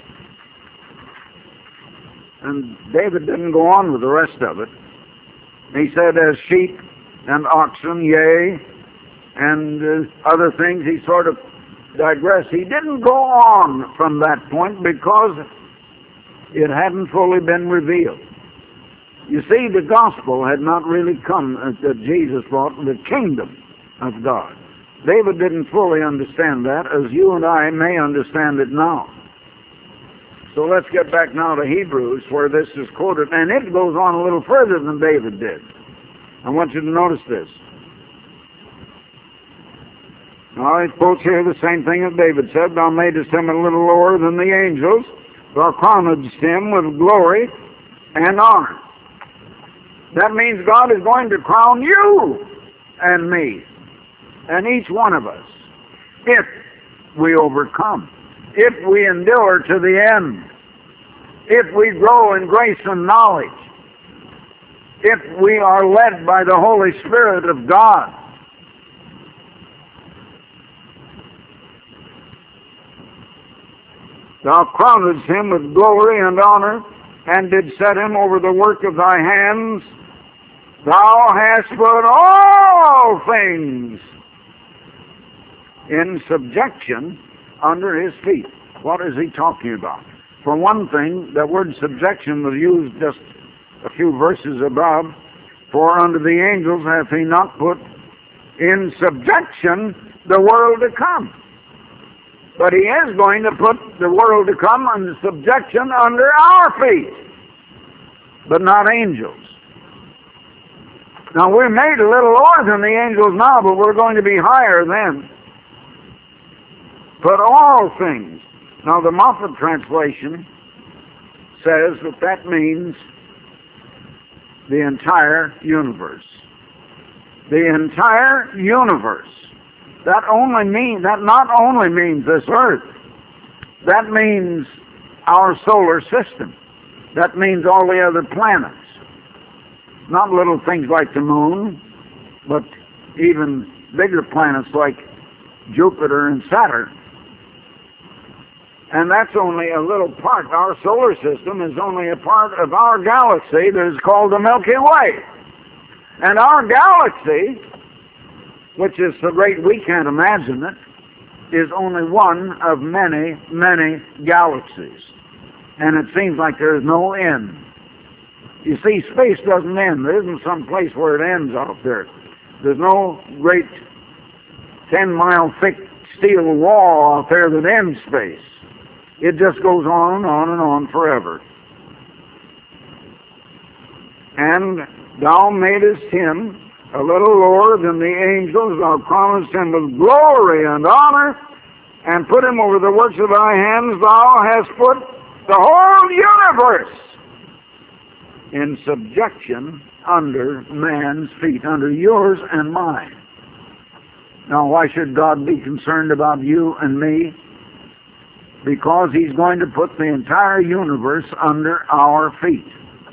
And David didn't go on with the rest of it. He said, as sheep and oxen, yea, and uh, other things. He sort of digressed. He didn't go on from that point because it hadn't fully been revealed. You see, the gospel had not really come that Jesus brought, the kingdom of God. David didn't fully understand that, as you and I may understand it now. So let's get back now to Hebrews, where this is quoted, and it goes on a little further than David did. I want you to notice this. Now, it quotes here the same thing that David said. Thou madest him a little lower than the angels. Thou crownedst him with glory and honor. That means God is going to crown you and me and each one of us if we overcome, if we endure to the end, if we grow in grace and knowledge, if we are led by the Holy Spirit of God. Thou crownedst him with glory and honor, and did set him over the work of thy hands. Thou hast put all things in subjection under his feet. What is he talking about? For one thing, the word subjection was used just a few verses above. For unto the angels hath he not put in subjection the world to come. But he is going to put the world to come under subjection under our feet, but not angels. Now, we're made a little lower than the angels now, but we're going to be higher then. But all things. Now, the Moffat translation says that that means the entire universe. The entire universe. That only means, that not only means this earth. That means our solar system. That means all the other planets. Not little things like the moon, but even bigger planets like Jupiter and Saturn. And that's only a little part. Our solar system is only a part of our galaxy that is called the Milky Way. And our galaxy, which is so great we can't imagine it, is only one of many, many galaxies. And it seems like there's no end. You see, space doesn't end. There isn't some place where it ends out there. There's no great ten-mile thick steel wall out there that ends space. It just goes on and on and on forever. And thou madest him a little lower than the angels. Thou crownedst him with glory and honor, and put him over the works of thy hands. Thou hast put the whole universe in subjection under man's feet, under yours and mine. Now, why should God be concerned about you and me? Because he's going to put the entire universe under our feet.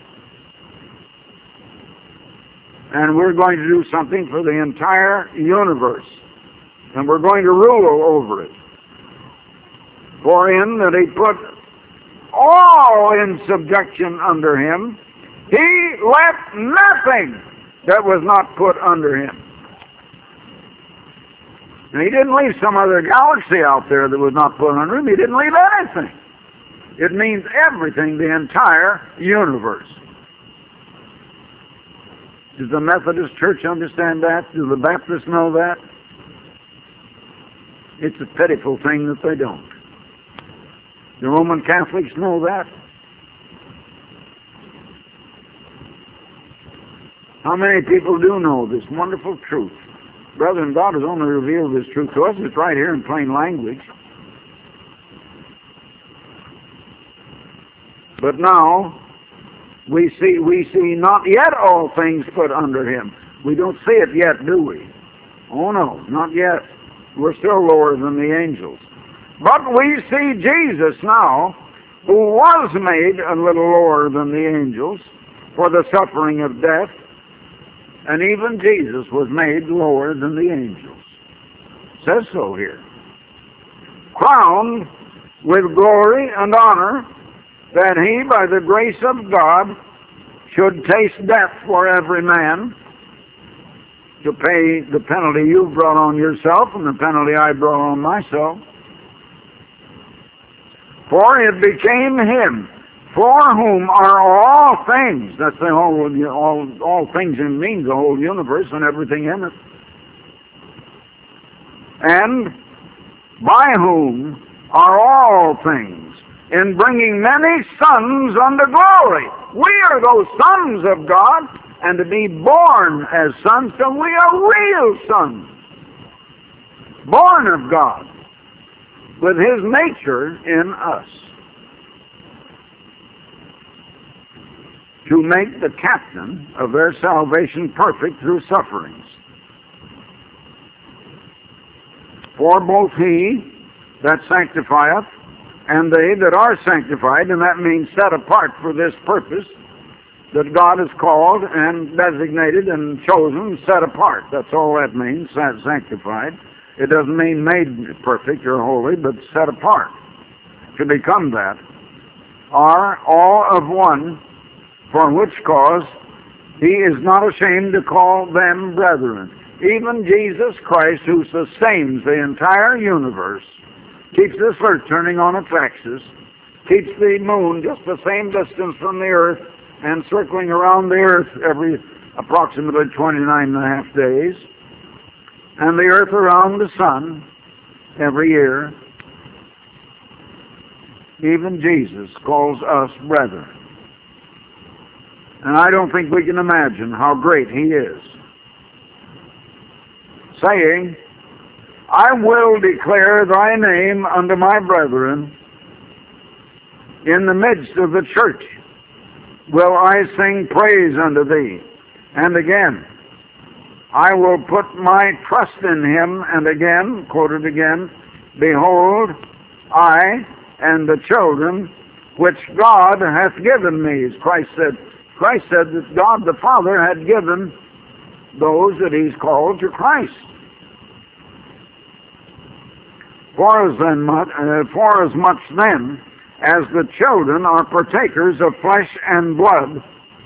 And we're going to do something for the entire universe. And we're going to rule over it. For in that he put all in subjection under him, he left nothing that was not put under him. And he didn't leave some other galaxy out there that was not put under him. He didn't leave anything. It means everything, the entire universe. Does the Methodist Church understand that? Do the Baptists know that? It's a pitiful thing that they don't. The Roman Catholics know that. How many people do know this wonderful truth? Brethren, God has only revealed this truth to us. It's right here in plain language. But now, we see, we see not yet all things put under him. We don't see it yet, do we? Oh no, not yet. We're still lower than the angels. But we see Jesus now, who was made a little lower than the angels for the suffering of death, and even Jesus was made lower than the angels. It says so here. Crowned with glory and honor, that he, by the grace of God, should taste death for every man, to pay the penalty you brought on yourself and the penalty I brought on myself. For it became him, for whom are all things. That's the whole, all, all things it means, the whole universe and everything in it. And by whom are all things, in bringing many sons unto glory. We are those sons of God, and to be born as sons, so we are real sons, born of God, with his nature in us, to make the captain of their salvation perfect through sufferings. For both he that sanctifieth and they that are sanctified, and that means set apart for this purpose, that God has called and designated and chosen, set apart. That's all that means, sanctified. It doesn't mean made perfect or holy, but set apart to become that, are all of one, for which cause he is not ashamed to call them brethren. Even Jesus Christ, who sustains the entire universe, keeps this earth turning on its axis, keeps the moon just the same distance from the earth, and circling around the earth every approximately twenty-nine and a half days, and the earth around the sun every year. Even Jesus calls us brethren. And I don't think we can imagine how great he is, saying, I will declare thy name unto my brethren. In the midst of the church will I sing praise unto thee. And again, I will put my trust in him. And again, quoted again, behold, I and the children which God hath given me. As Christ said, Christ said that God the Father had given those that he's called to Christ. For as, then, uh, for as much then as the children are partakers of flesh and blood,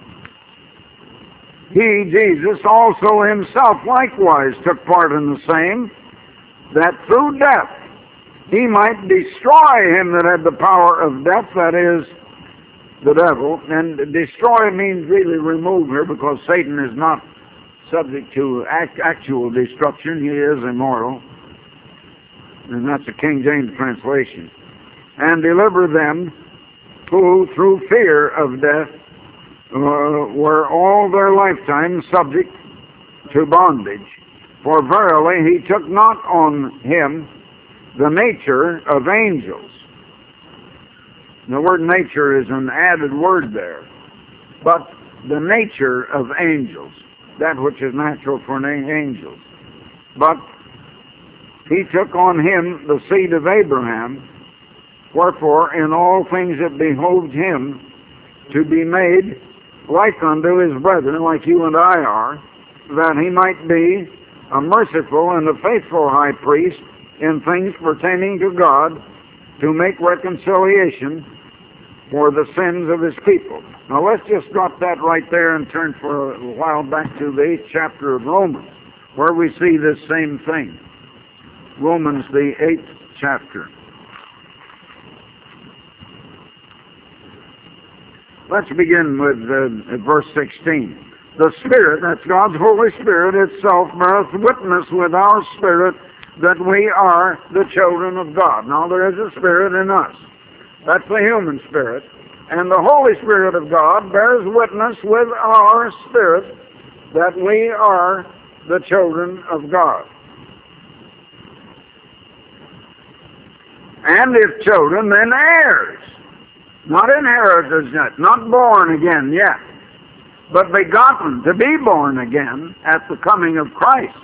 he, Jesus, also himself likewise took part in the same, that through death he might destroy him that had the power of death, that is, the devil. And destroy means really remove here, because Satan is not subject to act, actual destruction. He is immortal. And that's the King James translation. And deliver them who, through fear of death, uh, were all their lifetime subject to bondage. For verily he took not on him the nature of angels. The word nature is an added word there. But the nature of angels, that which is natural for angels. But he took on him the seed of Abraham, wherefore in all things it behoved him to be made like unto his brethren, like you and I are, that he might be a merciful and a faithful high priest in things pertaining to God, to make reconciliation for the sins of his people. Now let's just drop that right there and turn for a while back to the eighth chapter of Romans, where we see this same thing. Romans, the eighth chapter. Let's begin with uh, verse sixteen. The Spirit, that's God's Holy Spirit itself, beareth witness with our spirit that we are the children of God. Now there is a Spirit in us. That's the human spirit. And the Holy Spirit of God bears witness with our spirit that we are the children of God. And if children, then heirs. Not inheritors yet, not born again yet, but begotten to be born again at the coming of Christ.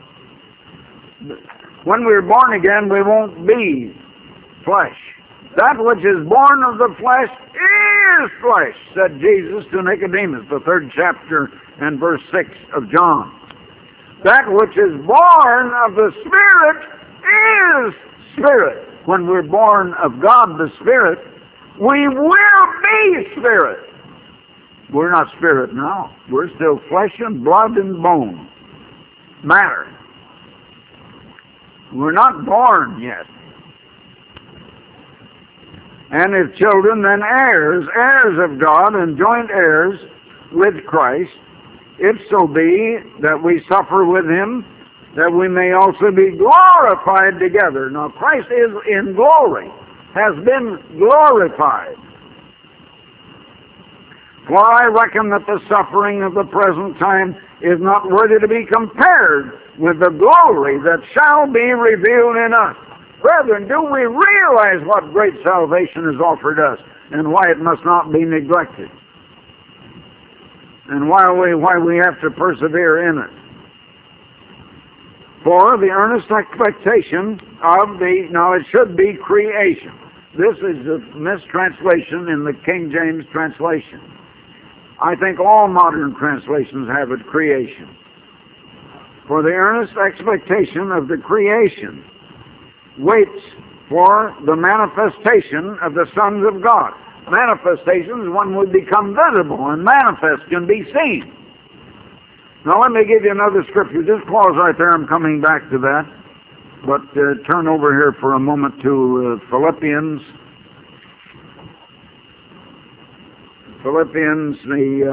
When we're born again, we won't be flesh. That which is born of the flesh is flesh, said Jesus to Nicodemus, the third chapter and verse six of John. That which is born of the Spirit is spirit. When we're born of God, the Spirit, we will be spirit. We're not spirit now. We're still flesh and blood and bone. Matter. We're not born yet. And if children, then heirs, heirs of God and joint heirs with Christ, if so be that we suffer with him, that we may also be glorified together. Now Christ is in glory, has been glorified. For I reckon that the suffering of the present time is not worthy to be compared with the glory that shall be revealed in us. Brethren, do we realize what great salvation is offered us and why it must not be neglected? And why we, why we have to persevere in it? For the earnest expectation of the, now it should be creation. This is a mistranslation in the King James translation. I think all modern translations have it creation. For the earnest expectation of the creation waits for the manifestation of the sons of God. Manifestations, one would become visible, and manifest can be seen. Now let me give you another scripture. Just pause right there. I'm coming back to that. But uh, turn over here for a moment to uh, Philippians. Philippians, the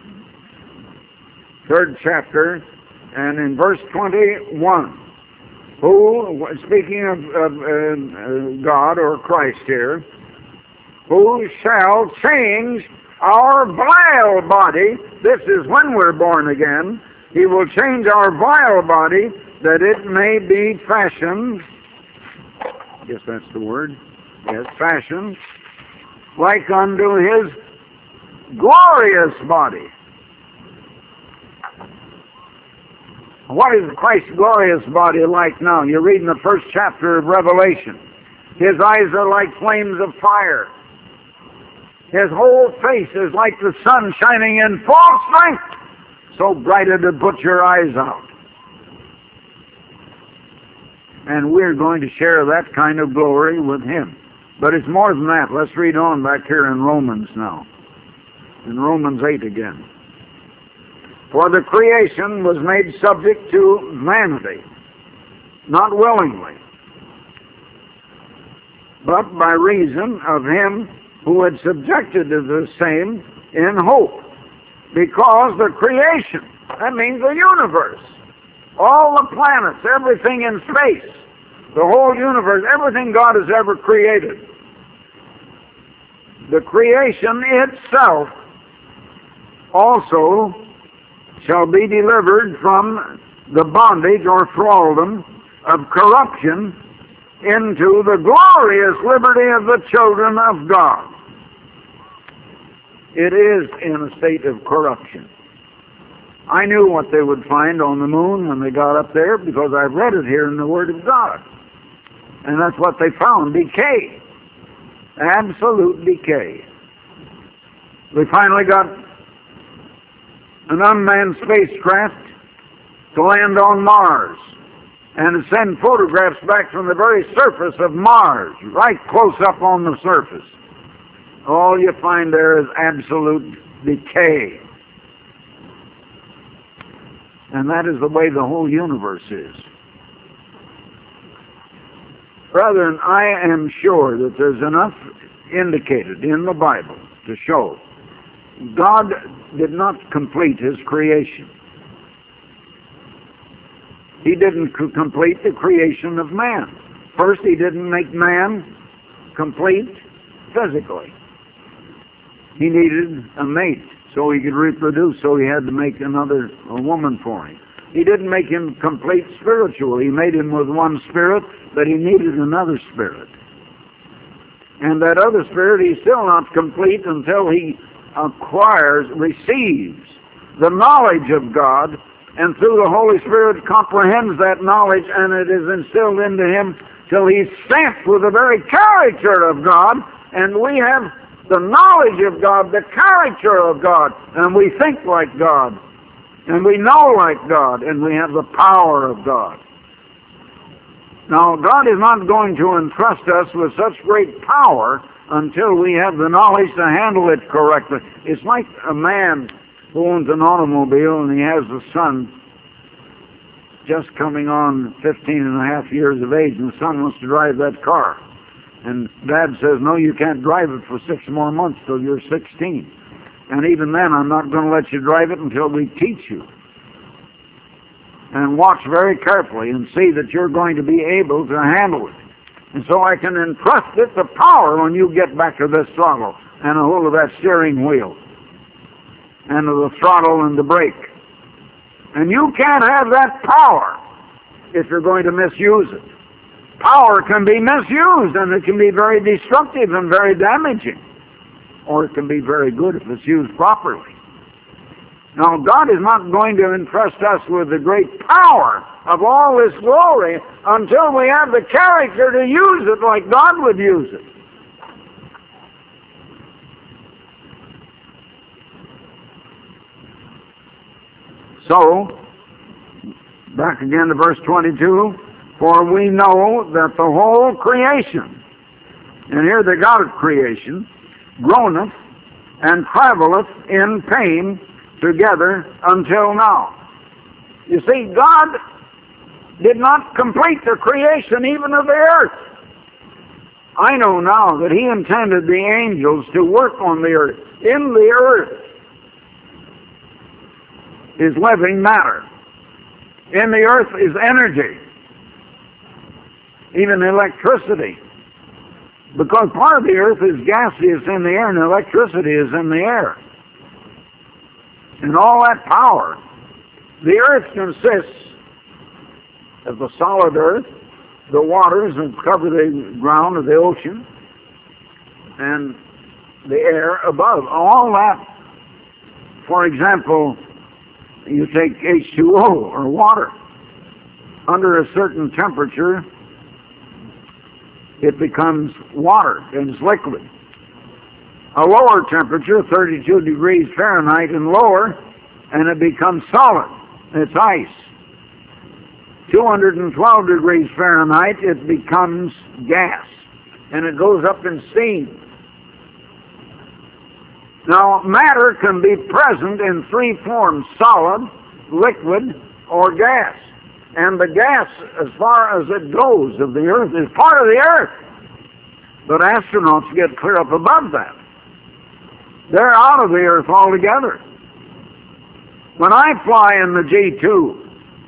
uh, third chapter, and in verse twenty-one. Who, speaking of, of uh, uh, God or Christ here, who shall change our vile body. This is when we're born again. He will change our vile body that it may be fashioned. I guess that's the word. Yes, fashioned like unto his glorious body. What is Christ's glorious body like now? You read in the first chapter of Revelation. His eyes are like flames of fire. His whole face is like the sun shining in full strength, so bright it would put your eyes out. And we're going to share that kind of glory with him. But it's more than that. Let's read on back here in Romans now. In Romans eight again. For the creation was made subject to vanity, not willingly, but by reason of him who had subjected to the same in hope. Because the creation, that means the universe, all the planets, everything in space, the whole universe, everything God has ever created, the creation itself also shall be delivered from the bondage or thraldom of corruption into the glorious liberty of the children of God. It is in a state of corruption. I knew what they would find on the moon when they got up there because I've read it here in the Word of God. And that's what they found, decay. Absolute decay. We finally got an unmanned spacecraft to land on Mars and to send photographs back from the very surface of Mars, right close up on the surface. All you find there is absolute decay. And that is the way the whole universe is. Brethren, I am sure that there's enough indicated in the Bible to show God did not complete his creation. He didn't complete the creation of man. First, he didn't make man complete physically. He needed a mate so he could reproduce, so he had to make another a woman for him. He didn't make him complete spiritually. He made him with one spirit, but he needed another spirit. And that other spirit, he's still not complete until he acquires, receives the knowledge of God, and through the Holy Spirit comprehends that knowledge, and it is instilled into him till he's stamped with the very character of God, and we have the knowledge of God, the character of God, and we think like God, and we know like God, and we have the power of God. Now, God is not going to entrust us with such great power until we have the knowledge to handle it correctly. It's like a man who owns an automobile and he has a son just coming on fifteen and a half years of age, and the son wants to drive that car. And Dad says, no, you can't drive it for six more months till you're sixteen. And even then, I'm not going to let you drive it until we teach you. And watch very carefully and see that you're going to be able to handle it. And so I can entrust it to power when you get back to this throttle and a hold of that steering wheel and of the throttle and the brake. And you can't have that power if you're going to misuse it. Power can be misused, and it can be very destructive and very damaging. Or it can be very good if it's used properly. Now, God is not going to entrust us with the great power of all this glory until we have the character to use it like God would use it. So, back again to verse twenty-two, for we know that the whole creation, and here the God of creation, groaneth and travelleth in pain together until now. You see, God did not complete the creation even of the earth. I know now that He intended the angels to work on the earth. In the earth is living matter. In the earth is energy, even electricity. Because part of the earth is gaseous in the air and electricity is in the air. And all that power. The earth consists of the solid earth, the waters that cover the ground of the ocean, and the air above. All that, for example, you take H two O or water. Under a certain temperature, it becomes water and it's liquid. A lower temperature, thirty-two degrees Fahrenheit and lower, and it becomes solid. It's ice. two hundred twelve degrees Fahrenheit, it becomes gas, and it goes up in steam. Now, matter can be present in three forms: solid, liquid, or gas. And the gas, as far as it goes of the earth, is part of the earth. But astronauts get clear up above that. They're out of the earth altogether. When I fly in the G two,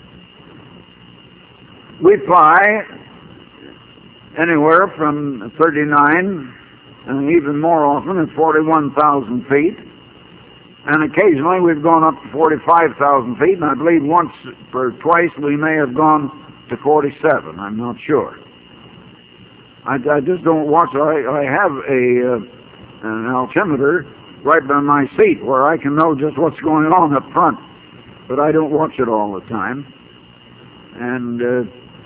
we fly anywhere from thirty-nine and even more often at forty-one thousand feet. And occasionally we've gone up to forty-five thousand feet, and I believe once or twice we may have gone to forty-seven. I'm not sure. I, I just don't watch. I, I have a uh, an altimeter right by my seat where I can know just what's going on up front, but I don't watch it all the time. And uh,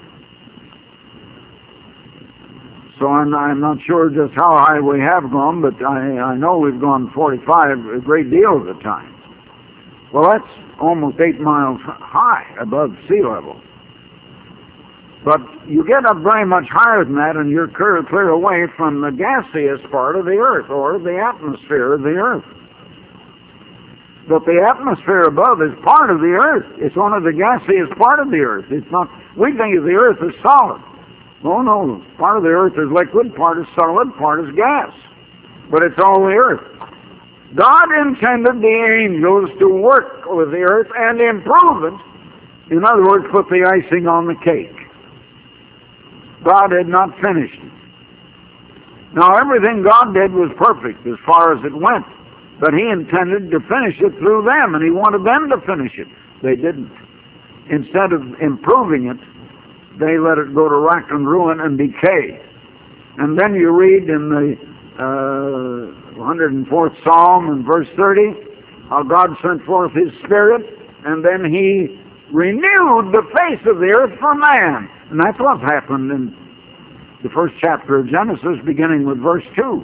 so I'm, I'm not sure just how high we have gone, but I, I know we've gone forty-five a great deal of the time. Well, that's almost eight miles high above sea level. But you get up very much higher than that, and you're clear, clear away from the gaseous part of the earth, or the atmosphere of the earth. But the atmosphere above is part of the earth. It's one of the gaseous part of the earth. It's not. We think of the earth as solid. Oh no, part of the earth is liquid, part is solid, part is gas. But it's all the earth. God intended the angels to work with the earth and improve it. In other words, put the icing on the cake. God had not finished it. Now, everything God did was perfect as far as it went, but He intended to finish it through them, and He wanted them to finish it. They didn't. Instead of improving it, they let it go to rack and ruin and decay. And then you read in the uh, one hundred fourth Psalm in verse thirty, how God sent forth His Spirit, and then He renewed the face of the earth for man. And that's what happened in the first chapter of Genesis, beginning with verse two.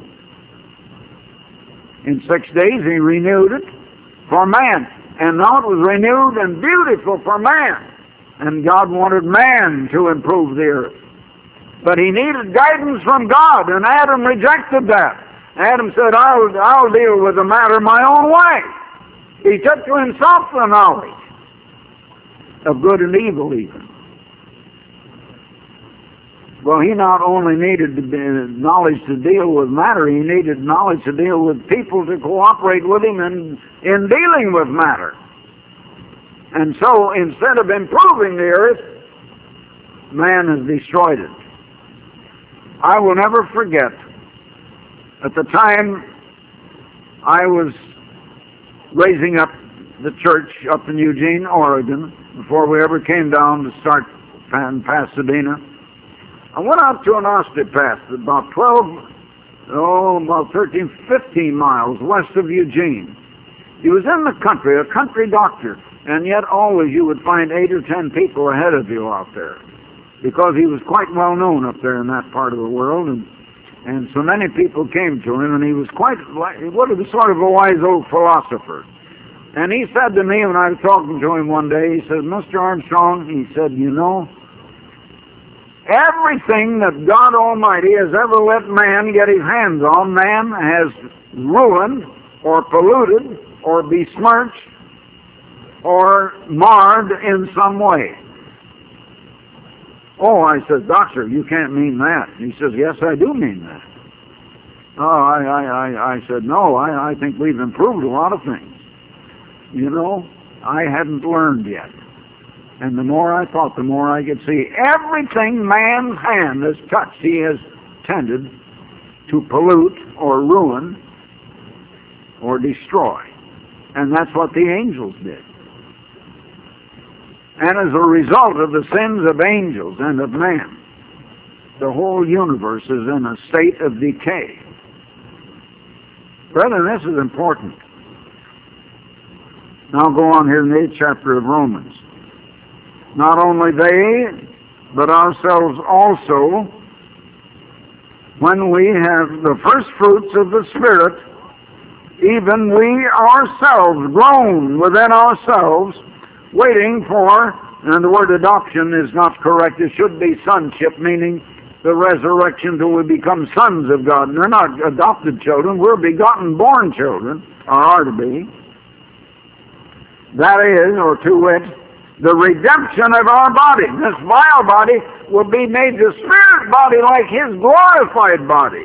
In six days He renewed it for man. And now it was renewed and beautiful for man. And God wanted man to improve the earth. But he needed guidance from God, and Adam rejected that. Adam said, I'll, I'll deal with the matter my own way. He took to himself the knowledge of good and evil even. Well, he not only needed to be, knowledge to deal with matter, he needed knowledge to deal with people to cooperate with him in, in dealing with matter. And so, instead of improving the earth, man has destroyed it. I will never forget, at the time I was raising up the church up in Eugene, Oregon, before we ever came down to start in Pasadena, I went out to an osteopath about twelve, oh, about thirteen, fifteen miles west of Eugene. He was in the country, a country doctor, and yet always you would find eight or ten people ahead of you out there, because he was quite well known up there in that part of the world, and and so many people came to him, and he was quite, what a sort of a wise old philosopher. And he said to me when I was talking to him one day, he said, Mister Armstrong, he said, you know, everything that God Almighty has ever let man get his hands on, man has ruined or polluted or besmirched or marred in some way. Oh, I said, Doctor, you can't mean that. He says, yes, I do mean that. Oh, I, I, I, I said, no, I, I think we've improved a lot of things. You know, I hadn't learned yet. And the more I thought, the more I could see everything man's hand has touched, he has tended to pollute or ruin or destroy. And that's what the angels did. And as a result of the sins of angels and of man, the whole universe is in a state of decay. Brethren, this is important. Now go on here in the eighth chapter of Romans. Not only they, but ourselves also, when we have the first fruits of the Spirit, even we ourselves groan within ourselves, waiting for, and the word adoption is not correct, it should be sonship, meaning the resurrection till we become sons of God. And they're not adopted children, we're begotten born children, or are to be. That is, or to wit, the redemption of our body. This vile body will be made the spirit body like His glorified body.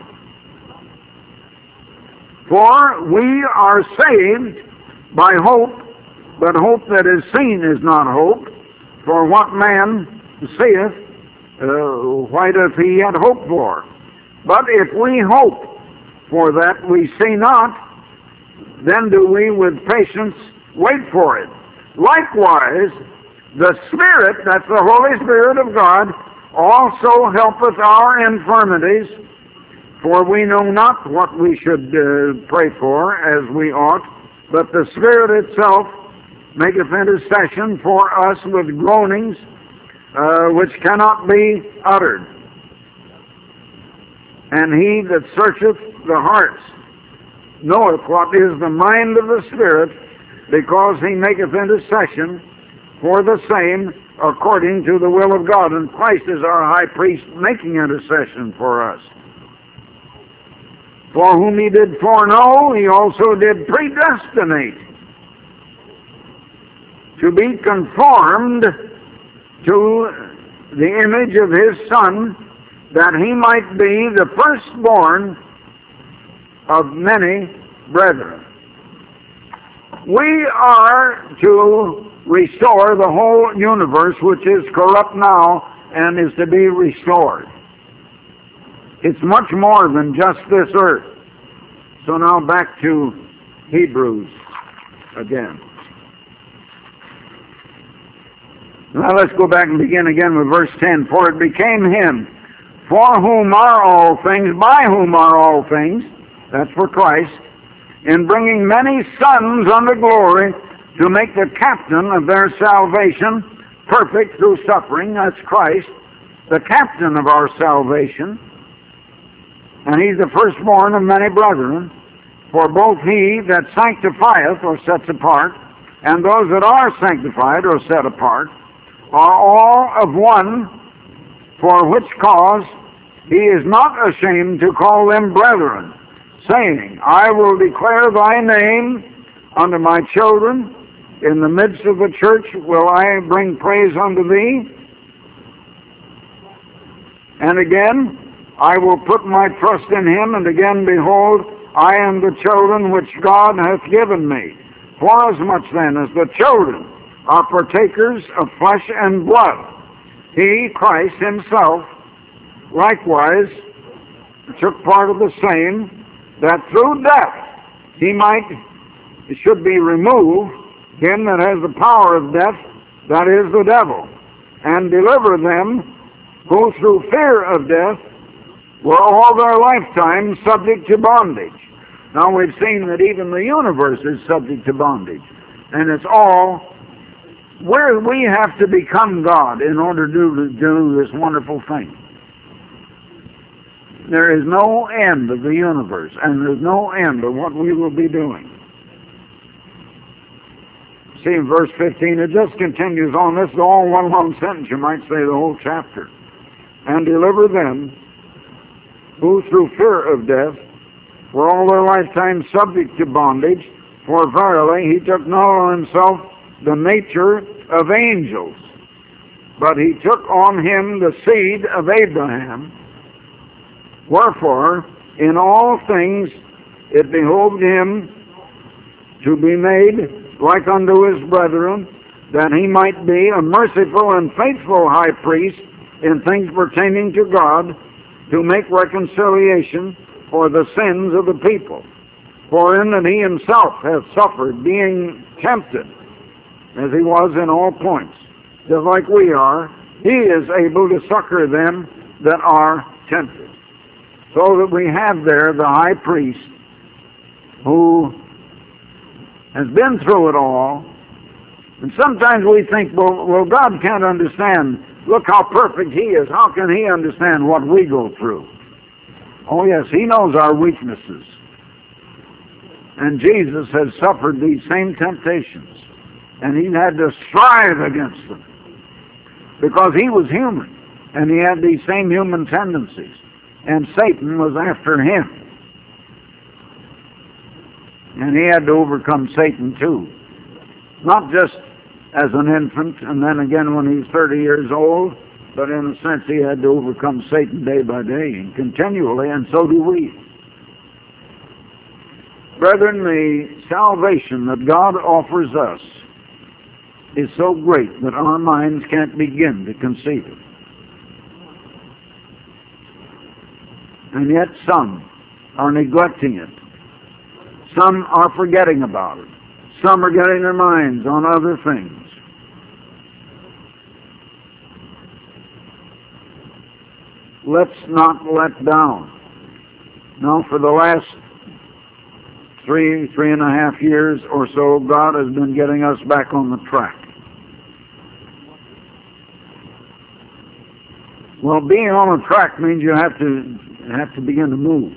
For we are saved by hope, but hope that is seen is not hope. For what man saith, uh, why doth he yet hope for? But if we hope for that we see not, then do we with patience wait for it. Likewise, the Spirit, that's the Holy Spirit of God, also helpeth our infirmities, for we know not what we should uh, pray for as we ought, but the Spirit itself maketh intercession for us with groanings uh, which cannot be uttered. And He that searcheth the hearts knoweth what is the mind of the Spirit, because He maketh intercession for the same according to the will of God. And Christ is our high priest making intercession for us. For whom He did foreknow, He also did predestinate to be conformed to the image of His Son, that He might be the firstborn of many brethren. We are to restore the whole universe, which is corrupt now and is to be restored. It's much more than just this earth. So now back to Hebrews again. Now let's go back and begin again with verse ten. For it became him, for whom are all things, by whom are all things, that's for Christ, in bringing many sons unto glory, to make the captain of their salvation perfect through suffering. That's Christ, the captain of our salvation. And he's the firstborn of many brethren. For both he that sanctifieth, or sets apart, and those that are sanctified, or set apart, are all of one, for which cause he is not ashamed to call them brethren, saying, I will declare thy name unto my children. In the midst of the church will I bring praise unto thee. And again, I will put my trust in him. And again, behold, I am the children which God hath given me. Forasmuch then as the children are partakers of flesh and blood, he, Christ himself, likewise took part of the same, that through death he might, it should be removed, him that has the power of death, that is the devil, and deliver them who through fear of death were all their lifetime subject to bondage. Now we've seen that even the universe is subject to bondage. And it's all where we have to become God in order to do this wonderful thing. There is no end of the universe, and there's no end of what we will be doing. See in verse fifteen, it just continues on. This is all one long sentence, you might say the whole chapter. And deliver them who through fear of death were all their lifetime subject to bondage, for verily he took not on himself the nature of angels, but he took on him the seed of Abraham. Wherefore, in all things it behoved him to be made like unto his brethren, that he might be a merciful and faithful high priest in things pertaining to God, to make reconciliation for the sins of the people. For in that he himself hath suffered, being tempted, as he was in all points, just like we are, he is able to succor them that are tempted. So that we have there the high priest who has been through it all. And sometimes we think, well, well, God can't understand. Look how perfect he is. How can he understand what we go through? Oh yes, he knows our weaknesses. And Jesus has suffered these same temptations. And he had to strive against them. Because he was human. And he had these same human tendencies. And Satan was after him. And he had to overcome Satan too. Not just as an infant, and then again when he's thirty years old, but in a sense he had to overcome Satan day by day, and continually, and so do we. Brethren, the salvation that God offers us is so great that our minds can't begin to conceive it. And yet some are neglecting it. Some are forgetting about it. Some are getting their minds on other things. Let's not let down. Now, for the last three, three and a half years or so, God has been getting us back on the track. Well, being on the track means you have to have to begin to move.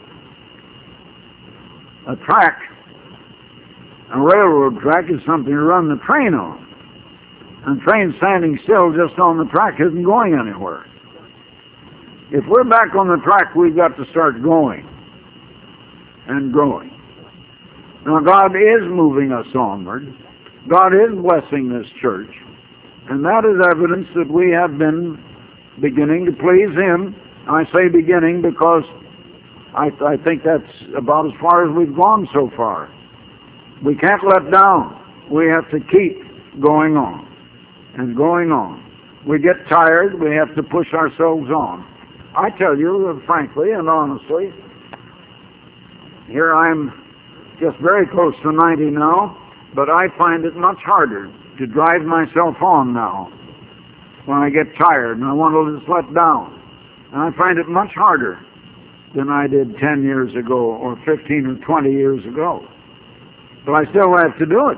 A track, a railroad track, is something to run the train on. And the train standing still just on the track isn't going anywhere. If we're back on the track, we've got to start going and growing. Now, God is moving us onward. God is blessing this church. And that is evidence that we have been beginning to please him. I say beginning because I, I think that's about as far as we've gone so far. We can't let down. We have to keep going on and going on. We get tired, we have to push ourselves on. I tell you frankly and honestly, here I'm just very close to ninety now, but I find it much harder to drive myself on now when I get tired and I want to just let down. And I find it much harder than I did ten years ago or fifteen or twenty years ago. But I still have to do it.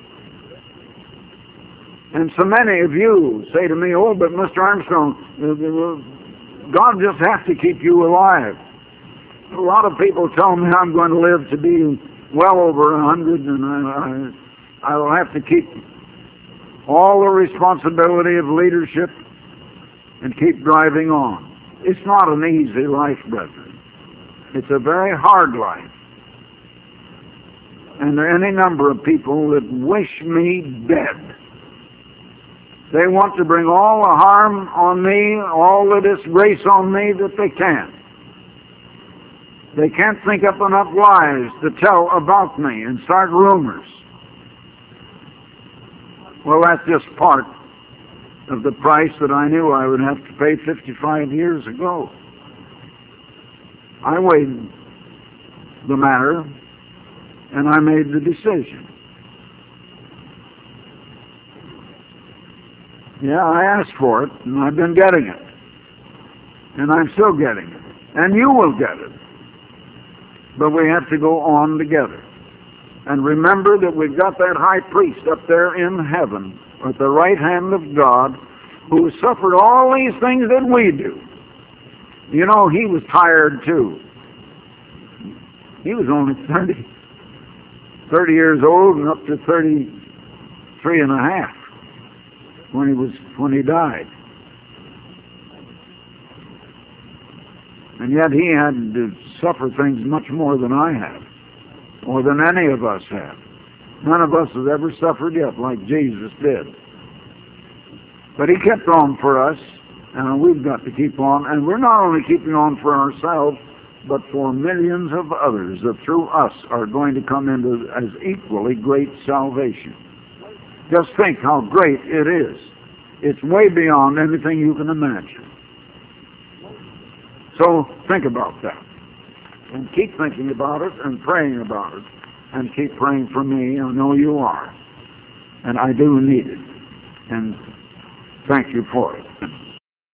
And so many of you say to me, oh, but Mister Armstrong, God just has to keep you alive. A lot of people tell me I'm going to live to be well over a hundred, and I, I, I will have to keep all the responsibility of leadership and keep driving on. It's not an easy life, brethren. It's a very hard life. And there are any number of people that wish me dead. They want to bring all the harm on me, all the disgrace on me that they can. They can't think up enough lies to tell about me and start rumors. Well, that's just part of the price that I knew I would have to pay fifty-five years ago. I weighed the matter, and I made the decision. Yeah, I asked for it, and I've been getting it. And I'm still getting it. And you will get it. But we have to go on together. And remember that we've got that high priest up there in heaven at the right hand of God who suffered all these things that we do. You know, he was tired too. He was only thirty, thirty years old and up to thirty-three and a half when he was when he died. And yet he had to suffer things much more than I have, more than any of us have. None of us has ever suffered yet like Jesus did. But he kept on for us, and we've got to keep on. And we're not only keeping on for ourselves, but for millions of others that through us are going to come into as equally great salvation. Just think how great it is. It's way beyond anything you can imagine. So think about that. And keep thinking about it and praying about it. And keep praying for me. I know you are. And I do need it. And thank you for it.